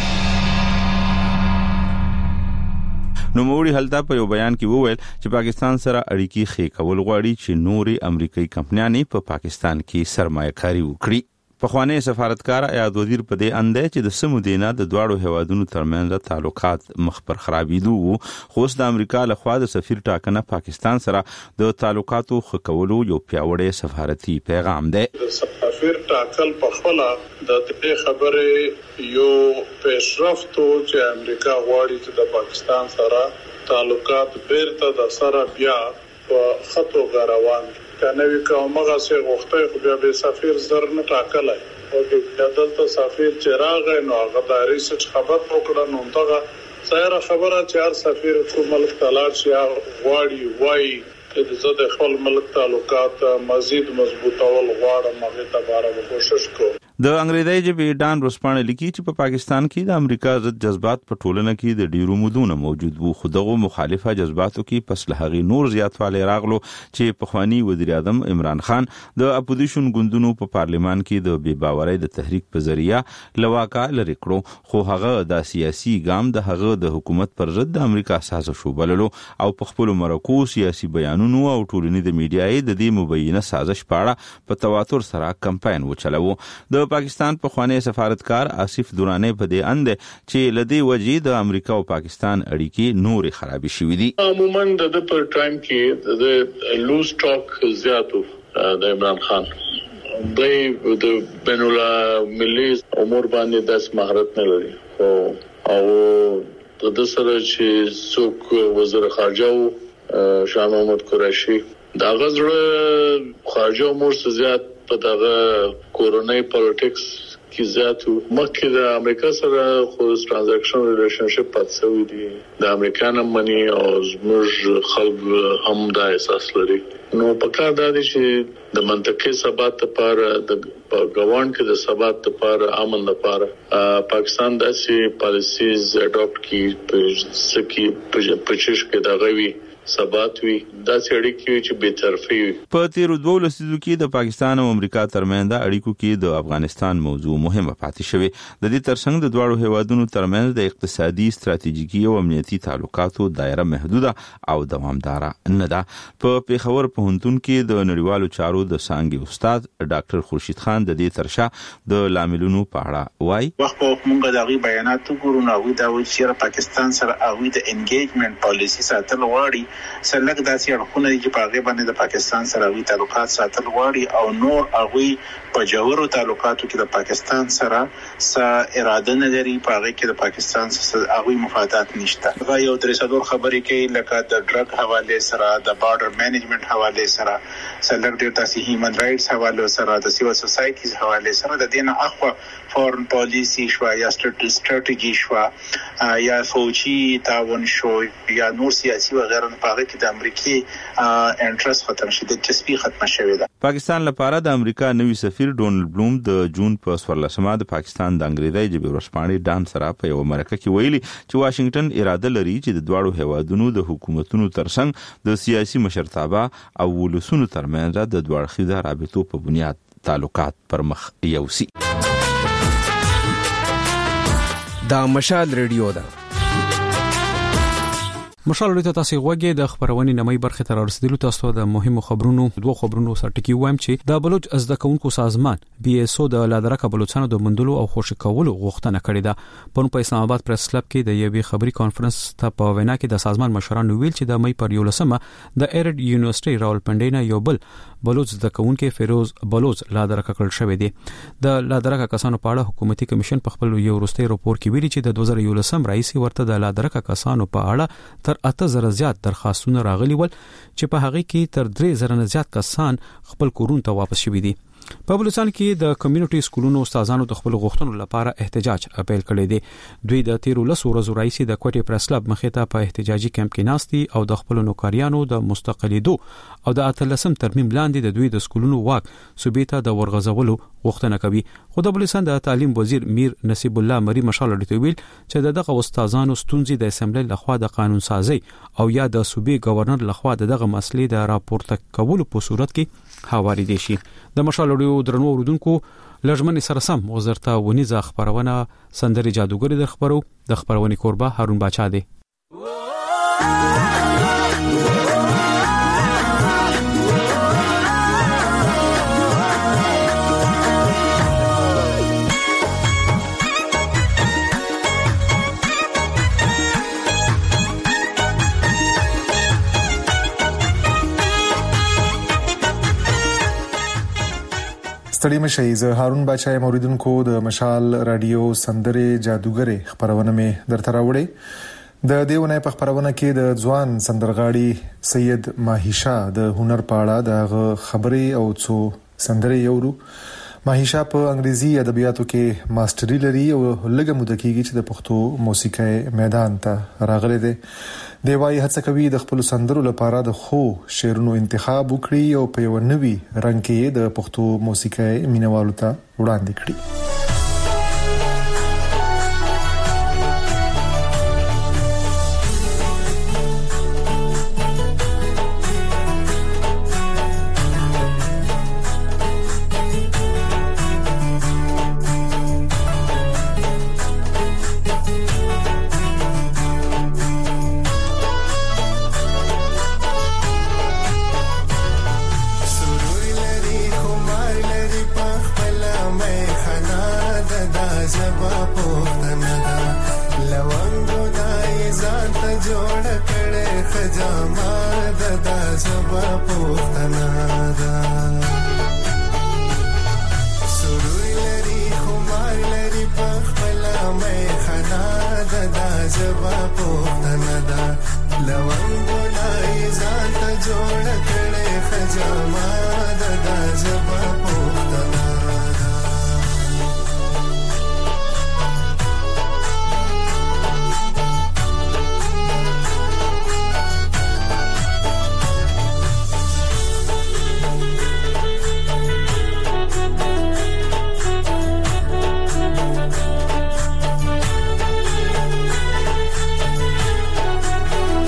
نو موري هلته په یو بیان کې وویل چې پاکستان سره اړیکې ښې کول غواړي چې نوري امریکایي کمپنیانې په پاکستان کې سرمایه‌کاري وکړي. پخوانی سفارتکار ایاد وزیر په دې اند چې د سمو دینه د دواړو هیوادونو ترمنځ تعلقات مخ پر خرابېدو خو د امریکا له خوا د سفیر ټاکنه پاکستان سره د تعلقاتو ښه کولو یو پیاوړی سفارتي پیغام دی. سفیر ټاکل په خپل د دې خبرې یو پیشرفت چې امریکا غواړي چې د پاکستان سره تعلقات بیرته د سره بیا په خطو روان کنه کومه سه غوښته خو بیا به سفیر زر نه ټاکلای او د دلته سفیر چراغ نو هغه د ریسرچ خبر وکړه نو دغه سره خبره چې هر سفیر کوم ملک تلاش یا غواړي وای چې د خپل ملک تعلقات مزید مضبوطول غواړم هغه ته بارا کوشش کوم. د انګریزي ژبې ډان روسپانه لیکي چې په پاکستان کې د امریکا ضد جذبات په ټولنه کې د ډیرو مودونه موجود وو خو دغه مخالفه جذباتو کې پس له هغه نور زیاتوالی راغلو چې په خواني وزیر اعظم عمران خان د اپوزیشن ګوندونو په پارلیمان کې د بې باورۍ د تحریک په ذریعہ لواکا لری کړو خو هغه د سیاسي ګام د هغه د حکومت پر ضد د امریکا سازش وبللو او په خپل مرکو سیاسي بیانونو او ټولنیز میډیای د دې مبینه سازش په اړه په تواتر سره کمپاین وچلوو. د پاکستان په خوانی سفارتکار آصف دورانی په دې اند چې لدی وجې د امریکا او پاکستان اړیکې نور خرابې شوې دي. عموما د پر ټایم کې د لوز ټاک زیاتو د عمران خان د د بین المللي امور باندې د مهارت نه لري او د سره چې څوک وزیر خارجه شاه محمود قریشي دا غزړه خارجه امور زیات په دغه کورونای پالیټکس کې زیاتو مکه د امریکا سره خو ترانزیکشن ریلیشنشپ پاتې دي د امریکا نه منی او زموږ خلک هم دا احساس لري نو په کار دا دي چې د منطقي ثبات لپاره د غوان کې د ثبات لپاره امن لپاره پاکستان داسې پالیسیز اډاپټ کی په سکی پچش کې دا غوي ثبات وي دا اړیکې چې به طرفي وي. په تیرو دوه لسیزو کې د پاکستان او امریکا ترمنځ اړیکو کې د افغانستان موضوع مهمه پاتې شوې. د دې ترڅنګ د دواړو هیوادونو ترمنځ د اقتصادي ستراتیژیکي او امنیتي تعلقاتو دایره محدوده او دوامدار نه ده. په پیښور پوهنتون کې د نړیوالو چارو د څانګې استاد ډاکټر خورشید خان د دې ترشا د لاملونو په اړه وایي. وخت په موږ د غي بیانات وګورو نو دا و چې پاکستان سره اوی د انګیجمنت پالیسی ساتل غواړي سلګ داسې اړخونه دي چې په هغه باندې د پاکستان سره وی تعلقات ساتل غواړي او نور هغه په جوړو تعلقاتو کې د پاکستان سره س اراده نه لري په هغه کې د پاکستان سره هغه مفاهمات نشته. دا یو درې څلور خبرې کوي لکه د ډرګ حواله سره د بارډر مینجمنت حواله سره سلګ ډیر تاسو هیومن رائټس حواله سره د سیول سوسایټیز حواله سره د دینه اخوا فورن پالیسی شو یا ستراتیژي شو یا فوجي تعاون شو یا نور سیاسي و غیره پاره کې د امریکای انټرست ختم شي، د دلچسپي ختم شوې ده. پاکستان لپاره د امریکا نوي سفیر ډونلډ بلوم د جون په څوارلسمه د پاکستان د انګریزي ژبې ورځپاڼې ډان سره په یو مرکه کې ویلي چې واشنگټن اراده لري چې د دواړو هیوادونو د حکومتونو ترڅنګ د سیاسي مشرتابه او ولسونو ترمنځ د دوه اړخیزه رابطو په بنیاد تعلقات پر مخ یوسي. دا مشال ریډیو ده. مشال ریډیو ته تاسو غوږی د خبرونې نمای برخه تر رسیدلو تاسو د مهمو خبرونو دوه خبرونو سره ټکی وایم چې د بلوچ زده کوونکو سازمان بي اس او د لادرکه بلوچستان د مندلو او خوشی کولو غوښتنه کړې ده. په اسلام آباد پریس کلب کې د یوې خبري کانفرنس ته په وینا کې د سازمان مشرانو ویل چې د مې پر یولسمه د ایرډ یونیورسيټي راولپنډینا یو بل بلوچ زده کوونکو فیروز بلوچ لادرکه کړل شوې دي. د لادرکه کسانو په اړه حکومتي کمیشن په خپل یو وروستي راپور کې ویلي چې د دوه زره یولسم رئیس ورته د لادرکه کسانو په اړه تر اته زره زیات درخواستونه راغلي ول چې په هغه کې تر درې زره نه زیات کسان خپل کورونو ته واپس شوي دي. په بلوچستان کې د کمیونټي سکولونو استادانو د خپل غوښتنو لپاره احتجاج اپیل کړی دی. دوی د تیرو لسو ورځو رئیس د کوټي پریس کلب مخې ته په احتجاجي کیمپ کې ناستي او د خپل نوکریانو د مستقلیدو او د اتلسم ترمیم لاندې د دوی د سکولونو واک صوبې ته د ورغځولو غوښتنه کوي. خو د بلوچستان د تعلیم وزیر میر نصیب الله مری مشال ډیټویل چې دغه استادانو ستونزې د اسمبلی لخوا د قانون سازي او یا د صوبې گورنر لخوا دغه مسلې د راپورته کولو په صورت کې حواله دي شي. د مشال ډیټو درنو اوردونکو لجمن سره سم وزارت ونیزه خبرونه سندري جادوګری د خبرو د خبرونې کوربه هارون باچا دی. ستړي مشي زه هارون باچا موریدونکو د مشال رادیو سندره جادوګری خبرونه مې درته راوړې. د دیونه په خبرونه کې د ځوان سندرغاړي سید ماهیشا د هنر په اړه د خبرې او څو سندره یورو. ماهیشا په انګریزي ادبیاتو کې ماستری لري او لږه موده کېږي چې د پښتو موسیقۍ میدان ته راغلی دی. دی وايي هڅه کوي د خپل سندرو لپاره د خو شعرونو انتخاب وکړي او په یو نوي رنګ کې د پښتو موسیقۍ مینوالو ته وړاندې کړي.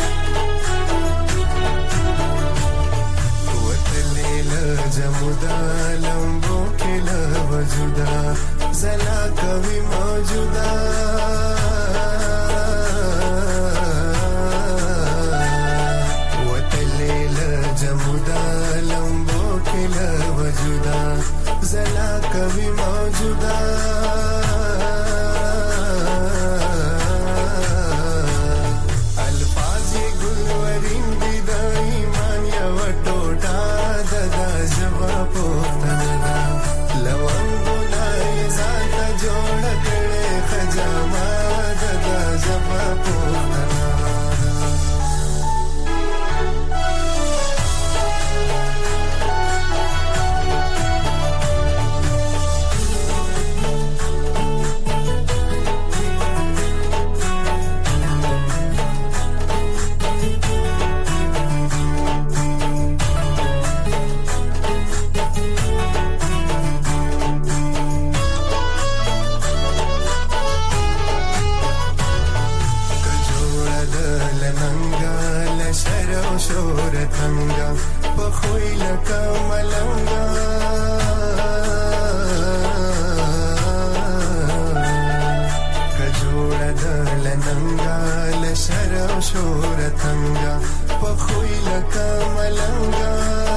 جمودا شور تنگا پخوی لکا ملنگا کجوڑا دل ننگا لشر شور تنگا پخوی لکا ملنگا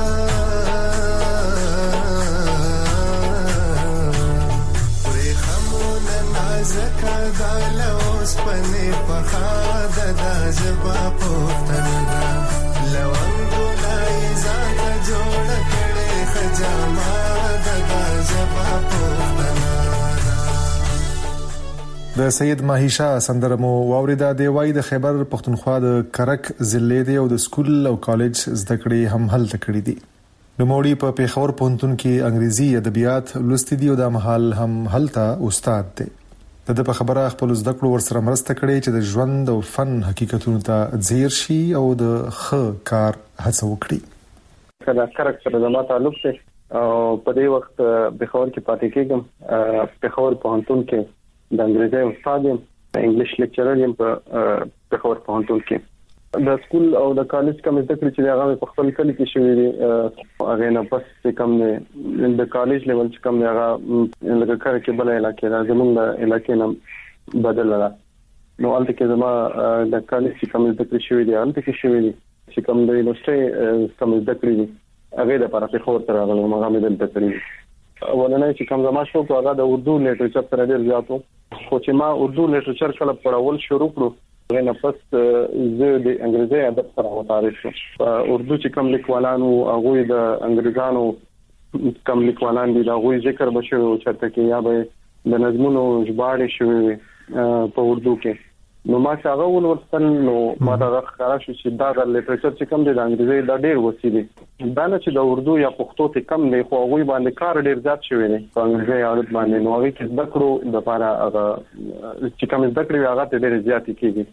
پری خمون نازکا دالوس پنی پخا ددا جبا پوتنگا لونگو لای زاتا جوڑا کڑی خجاما ددا جبا پوتنگا. د سید ماهیشا سندره مو واوریدا دی وای د خیبر پختونخوا د کرک ضلع دی او د سکول او کالج زده کړې هم حل تکړې دي. د موړي په پیښور پوهنتون کې انګریزي ادبیات لوستي دي او د محل هم هلته استاد دی. د په خبره خپل زده کړو ورسره مرسته کړې چې د ژوند او فن حقیقتونو ته ځیر شي او د ښه کار هڅه وکړي. کله کرک سره زما تعلق دی او په دې وخت پیښور کې پاتې کېږم. پیښور پوهنتون کې د انګریزي استاد یم، انګلیش لیکچرر یم په پیښور پوهنتون کې. د سکول او د کالج کوم زده کړې چې هغه په خپل کلی کې شوې دي هغه نه پس کوم نه د کالج لیول چې کوم هغه لکه کار کې بل علاقې را زمونږ د علاقې نه بدل را نو الته کې زما د کالج کوم زده کړې شوې دي الته کې شوې دي چې کوم د یونیورسيټي کوم زده کړې دي هغه د لپاره پیښور ته راغلم هغه مې دلته کړې. ولنه چې کوم زما شوق هغه د اردو لیټریچر سره ډېر زیاتو خو چې ما اردو لیټریچر کله پڑھول شروع کړو غنه پس زه د انګریزي ادب سره متعارف شوم. اردو چې کوم لیکوالانو هغه د انګریزانو کوم لیکوالان دي هغه ذکر بشو چرته کې یا به د نظمونو ژباړې شوې په اردو کې نو ما څنګه ولورستل نو ما دا ښکارا شو چې دا د لیټریچر چې کوم د انګریزي د ډېر وسیله دا نه چې د اردو یا پښتو ته کم نه خو هغه باندې کار ډېر زیات شوی دی په انګریزي عادت باندې نو هغه کې د کړو د لپاره هغه چې کوم د کړو هغه ته ډېر زیات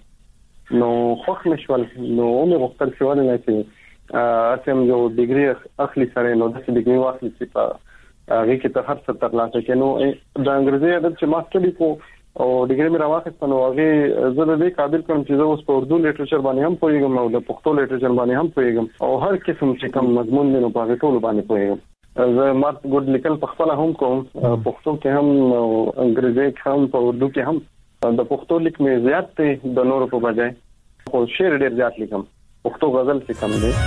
کیږي نو خو مشول نو موږ وختل شو نه چې اسیم یو ډیګري اخلي سره نو د ډیګري واخلي چې په هغه کې ته هر څه ترلاسه کړي نو د انګریزي عادت چې ما ستړي کو او ډیګری مې راوخت نو هغه زه د دې قابل کوم چې زه اوس په اردو لیټریچر باندې هم پوهیږم او د پښتو لیټریچر باندې هم پوهیږم او هر قسم چې کوم مضمون دی نو په هغه ټول باندې پوهیږم. زه مارک ګډ لیکل په خپل هم کوم پښتو کې هم انګریزي کې هم په اردو کې هم د پښتو لیک مې زیات دی د نورو په بجای خو شعر ډېر زیات لیکم پښتو غزل څه کم دی.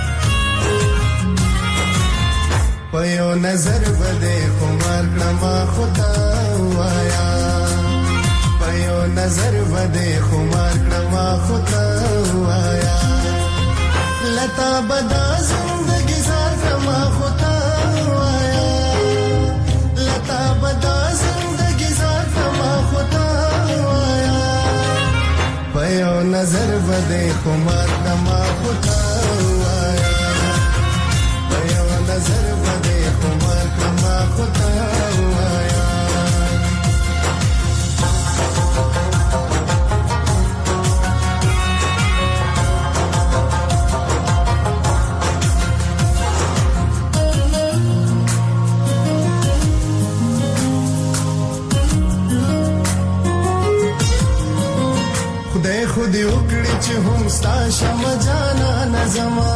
په یو نظر باندې خمار کړم خدا وایا یو نظر بده خمار کړم خدا وایا لتا بدا زندگی زار کړم خدا وایا لتا بدا زندگی زار کړم خدا وایا په یو نظر بده خمار کړم خدا وایا په یو نظر بده خمار کړم خدا وایا. خودی وکړي چې هم ستا شم جانا نظما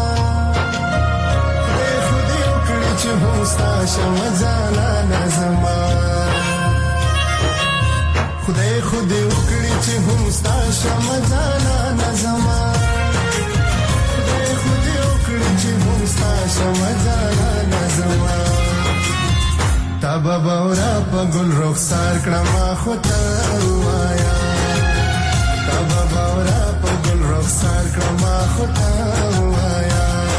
خودی وکړي چې هم ستا شم جانا نظما خدای خودی وکړي چې هم ستا شم جانا نظما خدای خودی وکړي چې هم ستا شم جانا نظما تا بابا ورا په ګل رخسار کړم خدا وایا بابا باورا په ګل رخسار کړم خدا وایا.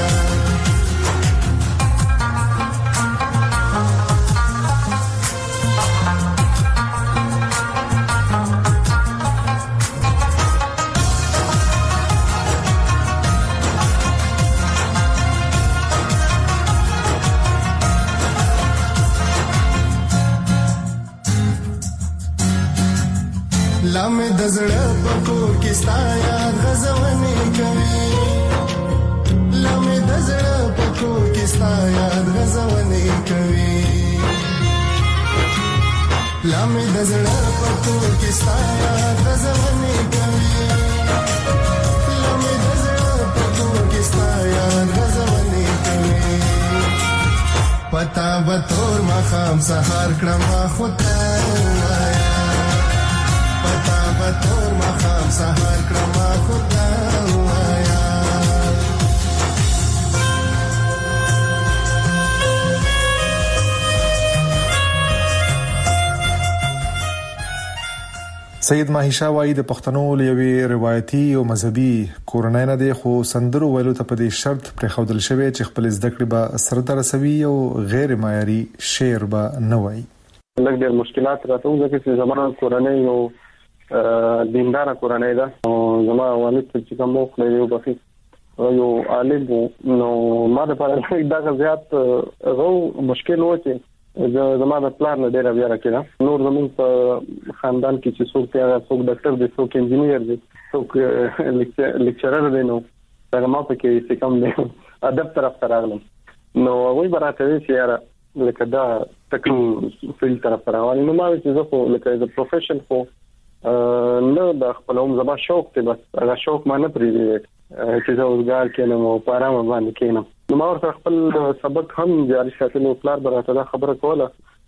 لمه د زړه په کور کې ستا یاد غزونې کوي لمه د زړه په کور کې ستا یاد غزونې کوي لمه د زړه په کور کې ستا یاد غزونې کوي لمه د زړه په کور کې ستا به تور مخام سحر کړم خدا وایا پتا به تور مخام سحر کړم خدا وایا سید ماهیشا وایي د پښتنو لوي روایتي او مذهبي کورنۍ نه دی خو سندرو ویلو ته په دې شرط پر خودل شوی چې خپل زده کړې به سره رسوي او غیر معیاري شعر به نه وایي. لږ ډېر مشکلات راته ځکه چې زموږ کورنۍ یو دیندار کورنۍ ده او زموږ والد چې کوم وخت لري په یو عالم نو ما د پاره دا زیات غو مشکل و چې زما د پلان نه ډیر بیا راکړه نور زمون په خاندان کې چې څوک پیغه څوک ډاکټر دی څوک انجینیر دی څوک لیکچرر دی نو دا ما په کې څه کم دی ادب طرف ته راغلم نو وای براته چې یاره لکه دا تکلم فیل طرف ته راغلی نو ما چې زه خو لکه د پروفیشن خو نه د خپلوم زما شوق ته بس هغه شوق ما نه پریږدي چې زه وزګار کینم او پارام باندې کینم نو ما ورته خپل سبق هم جاري ساتلو پلار براته دا خبره کوله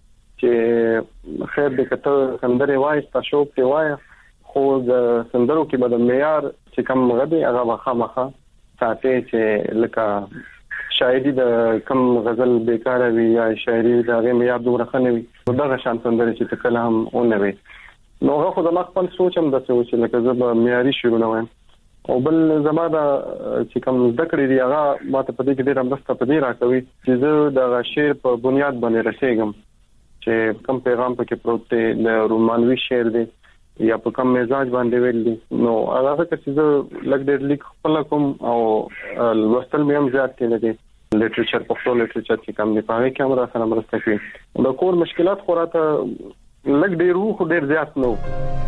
چې خیر دې کته سندره وایي تاسو شوق ته وایي خو د سندرو کې به د معیار چې کم غدي هغه مخامخه ساتي چې لکه شاعري د کم غزل بیکاره وي یا شاعري د هغه معیار دومره خنوي دغه شان سندره چې کلام اون وي نو هغه خو د ما خپل سوچم د څه چې لکه زه به معیاري شروع نه وایم او بل زما دا چې کوم ذکر دی هغه ماته په دې کې ډېر مرسته پدې راکوي چې زه د شعر په بنیاد باندې رسېږم چې کوم پیغام پکې پروت دی د رومانوي شعر دی یا په کوم مزاج باندې ویل دي نو هغه چې زه لګ ډېر لیک خپل کوم او لوستل مې هم زیات کړي دي لټریچر پښتو لټریچر چې کوم دی په هغه کې هم را سره مرسته کوي د کور مشکلات خو راته لګ ډېر وو خو ډېر زیات نو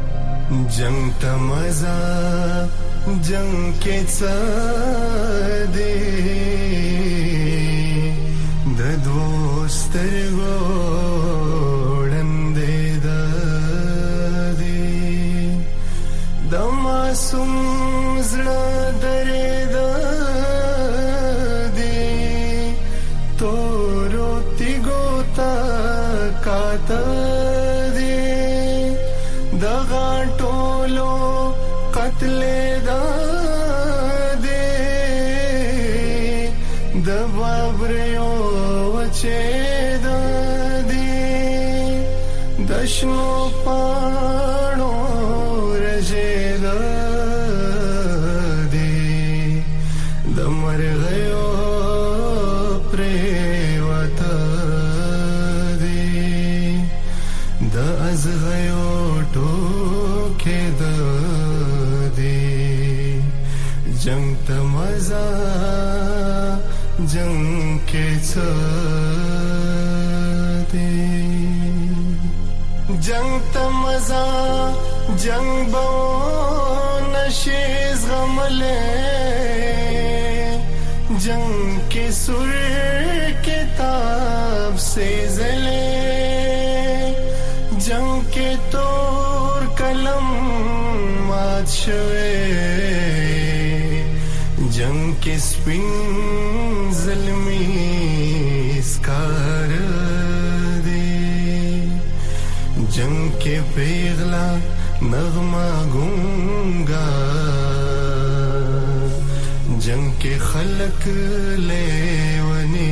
جنگ تمزا جنگ کے څادې د دوستر وړاندې د دې د معصوم زړه درې د دې تورو تیګو تا کاته قتل دا دے د بابریو وچه دا دے دشنو پانو رجه دا دے د مرغیو پریوتا دے د ازغیو ټوکه دا جنگ تمزا جنگ کے څادې جنگ تمزا جنگ بو نشیز غملے جنگ کے سر کتاب سے زلے جنگ کے تور قلم مات شوے جنگ کے سپین ظلمی اسکار دے جنگ کے پیغلا نغمہ گونگا جنگ کے خلق لیونی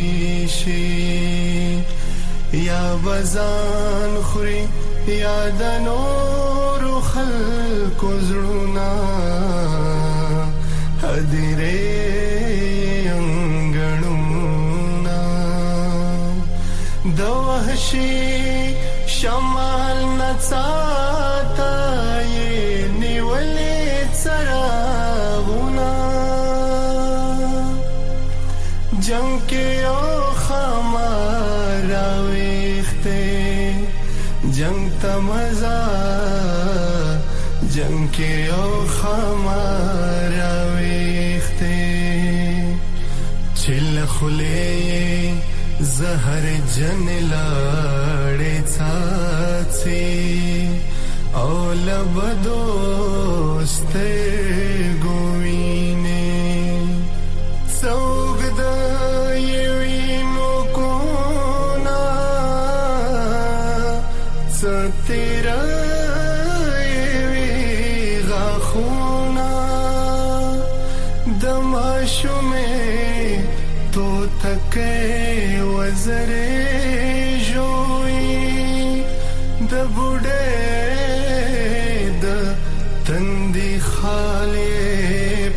شی یا بزان خوری یا دنور خلق زړونا ادیره انګړونا د وحشي شمال نڅاتا یې نیولې څراغونا جنگ کې او خمارا ويخته جنگ تمزا جنگ کې او خمارا ويخته چل خله زهر جن لاړې څاڅي او لبدوست ګوینه څوګ د یوینو کو دماشومه تو تکه وزره جوئی د بوډه د تندې خاله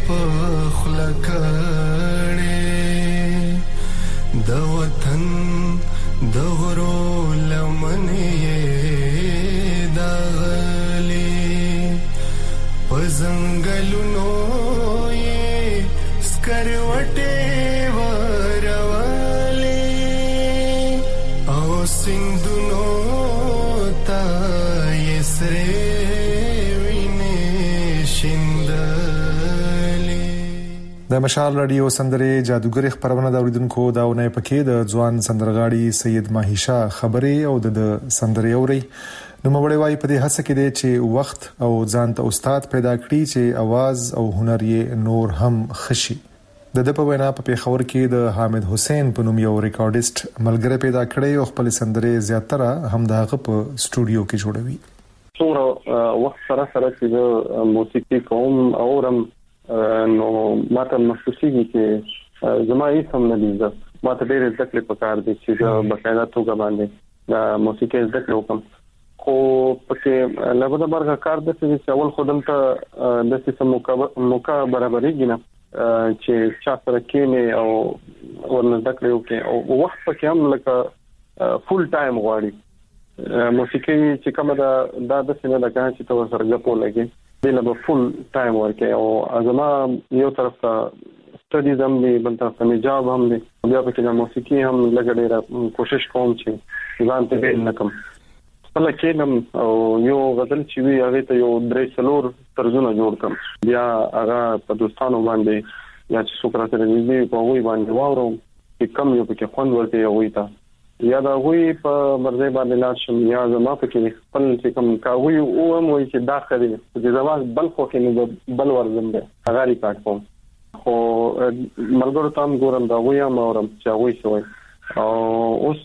پخلکړې د وطن د غرو لمنې دغلي پزنګلونو سکروټې ورولې او سندونو تا یسره وینې شیندلې. د مشال رادیو سندره جادوګر خبرونه د اوریدونکو داونه پکې د ځوان سندرغاړي سید ماهیشا خبري او د سندري اوري نو مړی وای په دې هڅه کې دی چې وخت او ځان ته استاد پیدا کړي چې आवाज او هنر یې نور هم خشي. د د په وینا په پیښور کې د حامد حسین په نوم یو ریکارډیست ملګری پیدا کړی او خپل سندره زیاتره هم دغه په سټوډیو کې جوړوي. څومره وخت سره سره چې موسیقي کوم اورم نو ماته محسوسيږي چې زما یې سم نه دي ماته ډېر ځکه په کار دي چې بقاعده توګه باندې د موسیقي ځکه وکم خو پکې لږه برخه کار د چې اول خودم ته د سیستم موقع برابرېږي نه چې چا سره کېنه او ورنځ کړو کې او وخت پکې هم لکه فول ټایم غواړي موسیقي چې کومه دا د سینې د کار چې تاسو سره غوښتل لګي دله به فول ټایم ورکه او ازما یو طرف ته سټډیز هم دي بل طرف ته جاب هم دي بیا پکې د موسیقي هم لګړې کوشش کوم چې ځان ته به نکم بل کېنم او یو غزل چې وی هغه ته یو درې سلور طرزونه جوړ کړم بیا هغه په دوستانو باندې یا چې څوک راته دې په وی باندې واورو چې کم یو پکې خوند ورته وي تا یا دا وی په مرزه باندې لاشم یا زما پکې خپل چې کم کاوی او مو چې داخلي چې زما بل خو کې بل ورزم ده هغه ریکارډ کوم خو ملګرو تام ګورم دا وی ما اورم چې وی شوی او اوس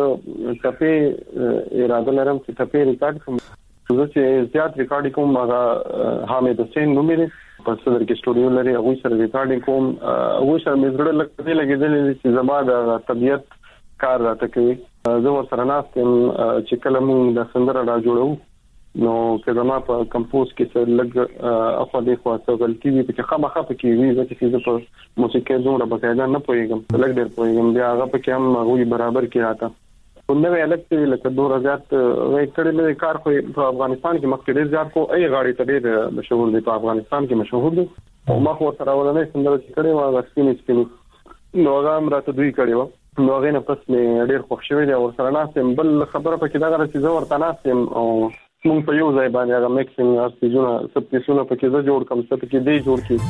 ټپه اراده لرم چې ټپه ریکارډ کوم چې زیات ریکارډ کوم هغه حامد حسین نوم لري په صدر کې سټوډیو لري هغه سره ریکارډینګ کوم هغه سره مې زړه لګې لګېدل چې زما د طبيعت کار راته کوي زه ور سره ناستم چې کله موږ د سندره را جوړو نو که زما په کمپوز کې څه لګ اخو دې خو څه غلطي وي چې خامخا پکې وي چې زه په موسیقي دومره بقاعده نه پوهیږم لګ ډېر پوهیږم بیا هغه پکې هم هغه برابر کې راته نو وی الګ چې لکه دوه زیات وای کړي مې کار خو په افغانستان کې مخکې ډېر زیات کو ای غاړي ته ډېر مشهور دي په افغانستان کې مشهور دي او ما خو سره ولنې سندره چې کړي ما غسینې سپینې نو هغه هم راته دوی کړي و نو هغه نه پس مې ډېر خوښ شوی دی او سره ناسم بل خبره پکې دا غره چې زه ورته ناسم او مونږ په یو ځای باندې هغه میکسینګ ارتجونه سبتیسونه پکې زه جوړ کوم څه پکې دی جوړ کی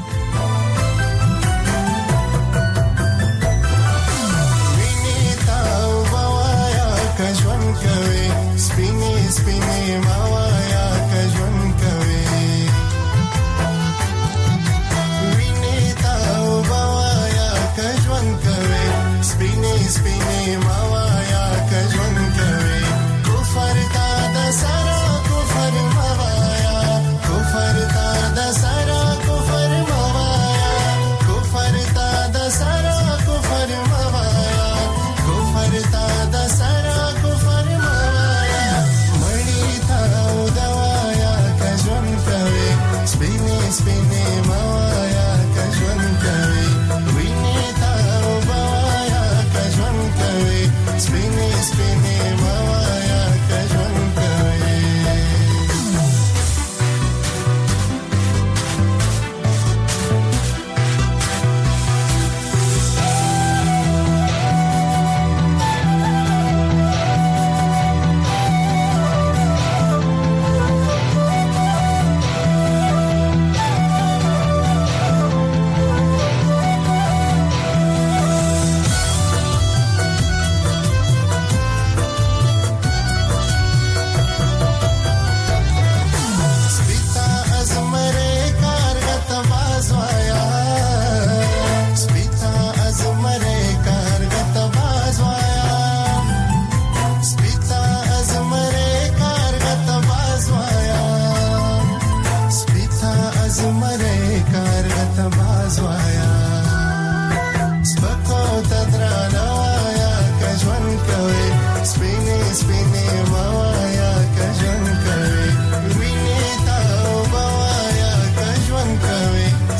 Sara ko farmaya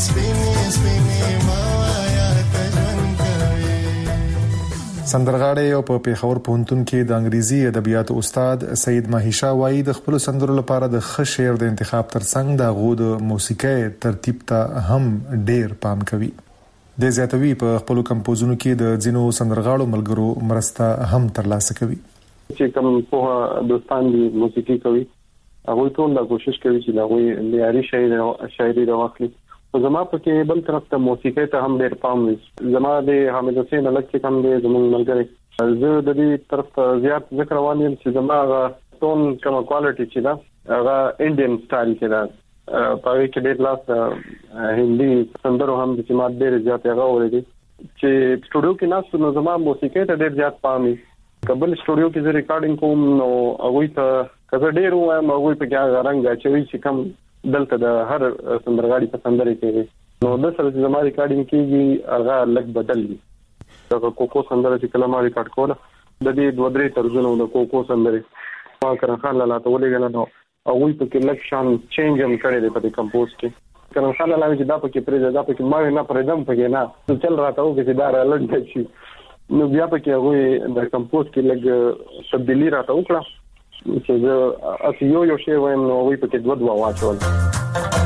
سندرغاړی او په پیښور پوهنتون کې د انګریزي ادبیاتو استاد سید ماهیشا وایي د خپل سندرو لپاره د ښه شعر د انتخاب ترڅنګ د غو د موسیقي ترتیب ته هم ډیر پام کوي. د زیاتوي په خپل کمپوزونو کې د ځینو سندرغاړو ملګرو مرسته هم ترلاسه کوي. چې کوم په دوستان دي موسیقي کوي هغه ټول لا کوشش کوي چې دا وي معیاري شاعري شاعري راوخلي. زما په کې بل طرف ته موسیقي ته هم ډېر پام وي. زما د حامد حسین الګ چې کوم دی زموږ ملګری زه د دې طرف ته زیات ذکر روان یم چې زما ټون کوم کوالټي چې دا هغه انډین سټایل کې دا په کې ډېر لاس هندي سندرو هم د سمات ډېر زیات هغه ورېدي چې سټوډیو کې ناس نو زما موسیقي ته ډېر زیات پام وي. قبل سټوډیو کې زه ریکارډینګ کوم نو هغه ته کزه ډېر وایم هغه په کې رنګ اچوي چې کوم دلته د هر سندرغاړي په سندرې کې نو د سره چې زما ریکارډینګ کېږي هغه لږ بدل دي. دا کوکو سندره چې کلمه ریکارډ کوله د دې دوه درې طرزونو د کوکو سندرې ما کرن خان لاله ته ولېګل نو هغه په کې لږ شان چینج هم کړی دی په دې کمپوز کې. کرن خان لاله چې دا په کې پرې دا په کې ما نه پرېدم په کې نه چل راته او چې دا لږ شي نو بیا په کې هغه د کمپوز کې لږ تبدیلی راته وکړه چې زه اسی یو یو شی وایم نو وی په کې دوه دوه واچول.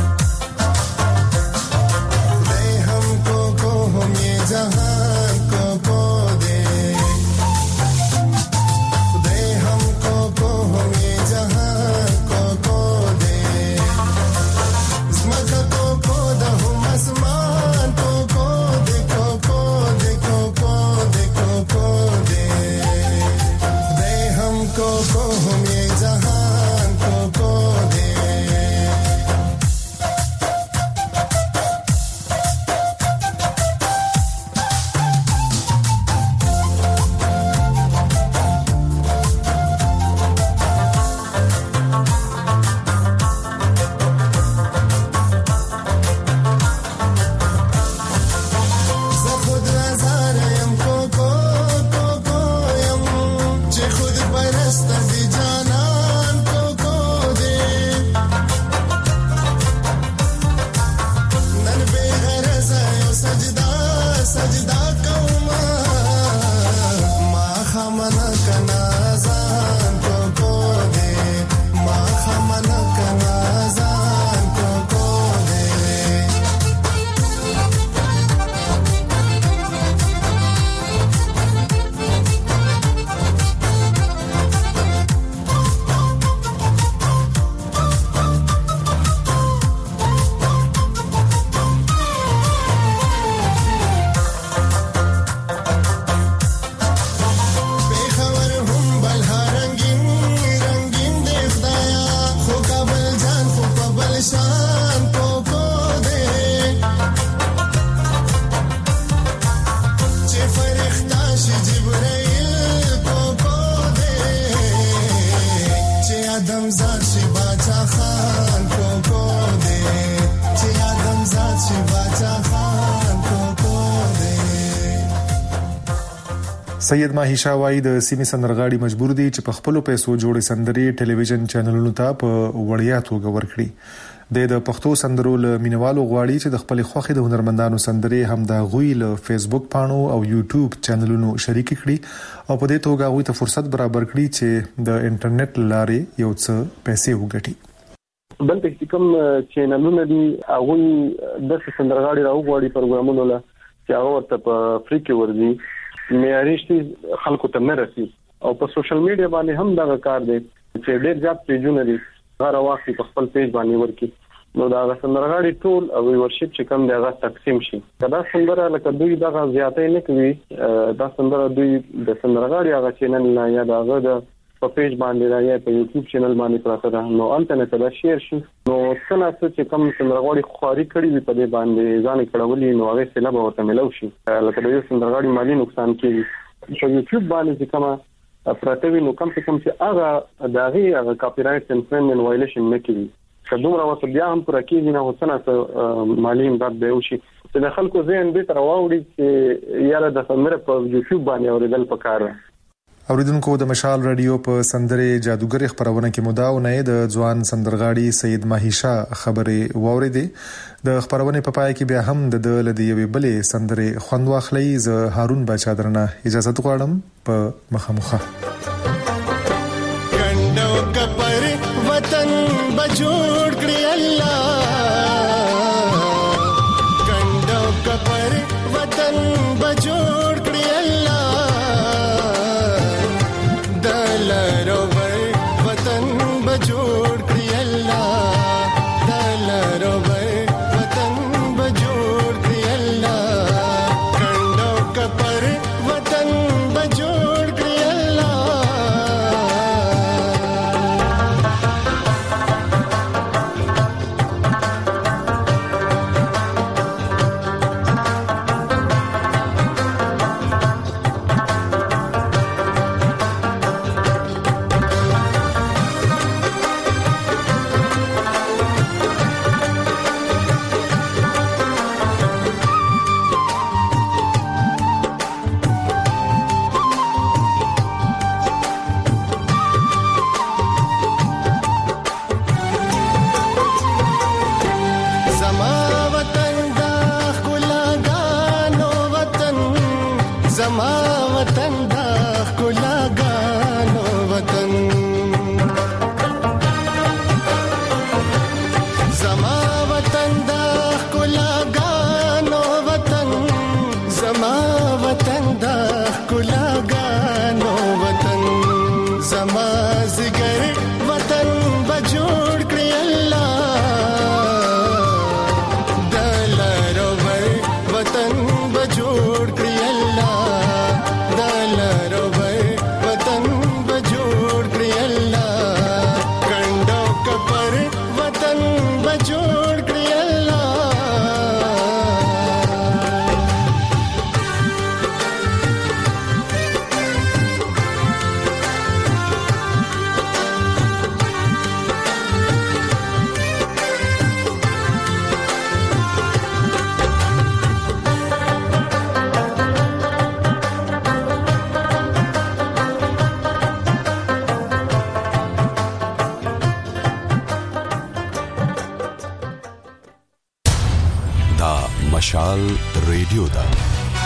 سید ماهیشا وایي د سیمې سندرغاړي مجبور دي چې په خپل پیسو جوړې سندرې ټلویزیون چینلونو ته په وړیا توګه ورکړي. د پښتو سندرو له مینوالو غواړي چې د خپل خوخي د هنرمندانو سندرې هم د غوي له فیسبوک پاڼو او یوټیوب چینلونو شریک کړي او په دې توګه غوي ته فرصت برابر کړي چې د انټرنیټ لارې یو څه پیسې وګټي. بل څه کوم چینلونه دي هغه د سندرغاړي راو غواړي پروګرامونو له چې هغه ورته په فری کې ورځي معیاري شي خلکو ته نه رسي او په سوشل میډیا باندې هم دا کار دی چې ډېر زیات پیجونه دي هر وخت په خپل پیج باندې ورکی نو دا سندرغاړي ټول او ورشپ چې کوم دی هغه تقسیم شي. کدا سندره لکه دوی دا زیاتې نه کوي دا سندره دوی د سندرغاړي هغه چینل نه یا دا هغه په پیج باندې یا په یوټیوب چینل باندې پراته ده نو انټرنیټ دا شیر شي نو څنګه چې کوم سندرغاړي خواري کړی وي په دې باندې ځان کړولې نو هغه سلام ورته ملو شي لکه د یو سندرغاړي مالی نقصان کیږي په یوټیوب باندې چې کومه پراته وي نو کم څه کم چې هغه داغي هغه کاپی رائټ انفرینجمنت وایلیشن نه کوي کډومره وسه بیا هم پر کېږي نه وسنه مالی امداد دی او شي چې د خلکو ذهن به تر واوړي چې یاره د سندره په یوټیوب باندې اوریدل پکاره. اوریدونکو د مشال رادیو په سندره جادوګر خبرونه کې مداونه د ځوان سندرغاړي سید ماهیشا خبره واوریدې د خبرونه په پای کې بیا هم د لدی یوې بلې سندره خوند واخلي ز هارون بچا درنه اجازه غواړم په مخامخه ګندو کپر وطن بجوړ کړی الله ګندو کپر وطن بجوړ کړی الله مشال ریډیو دا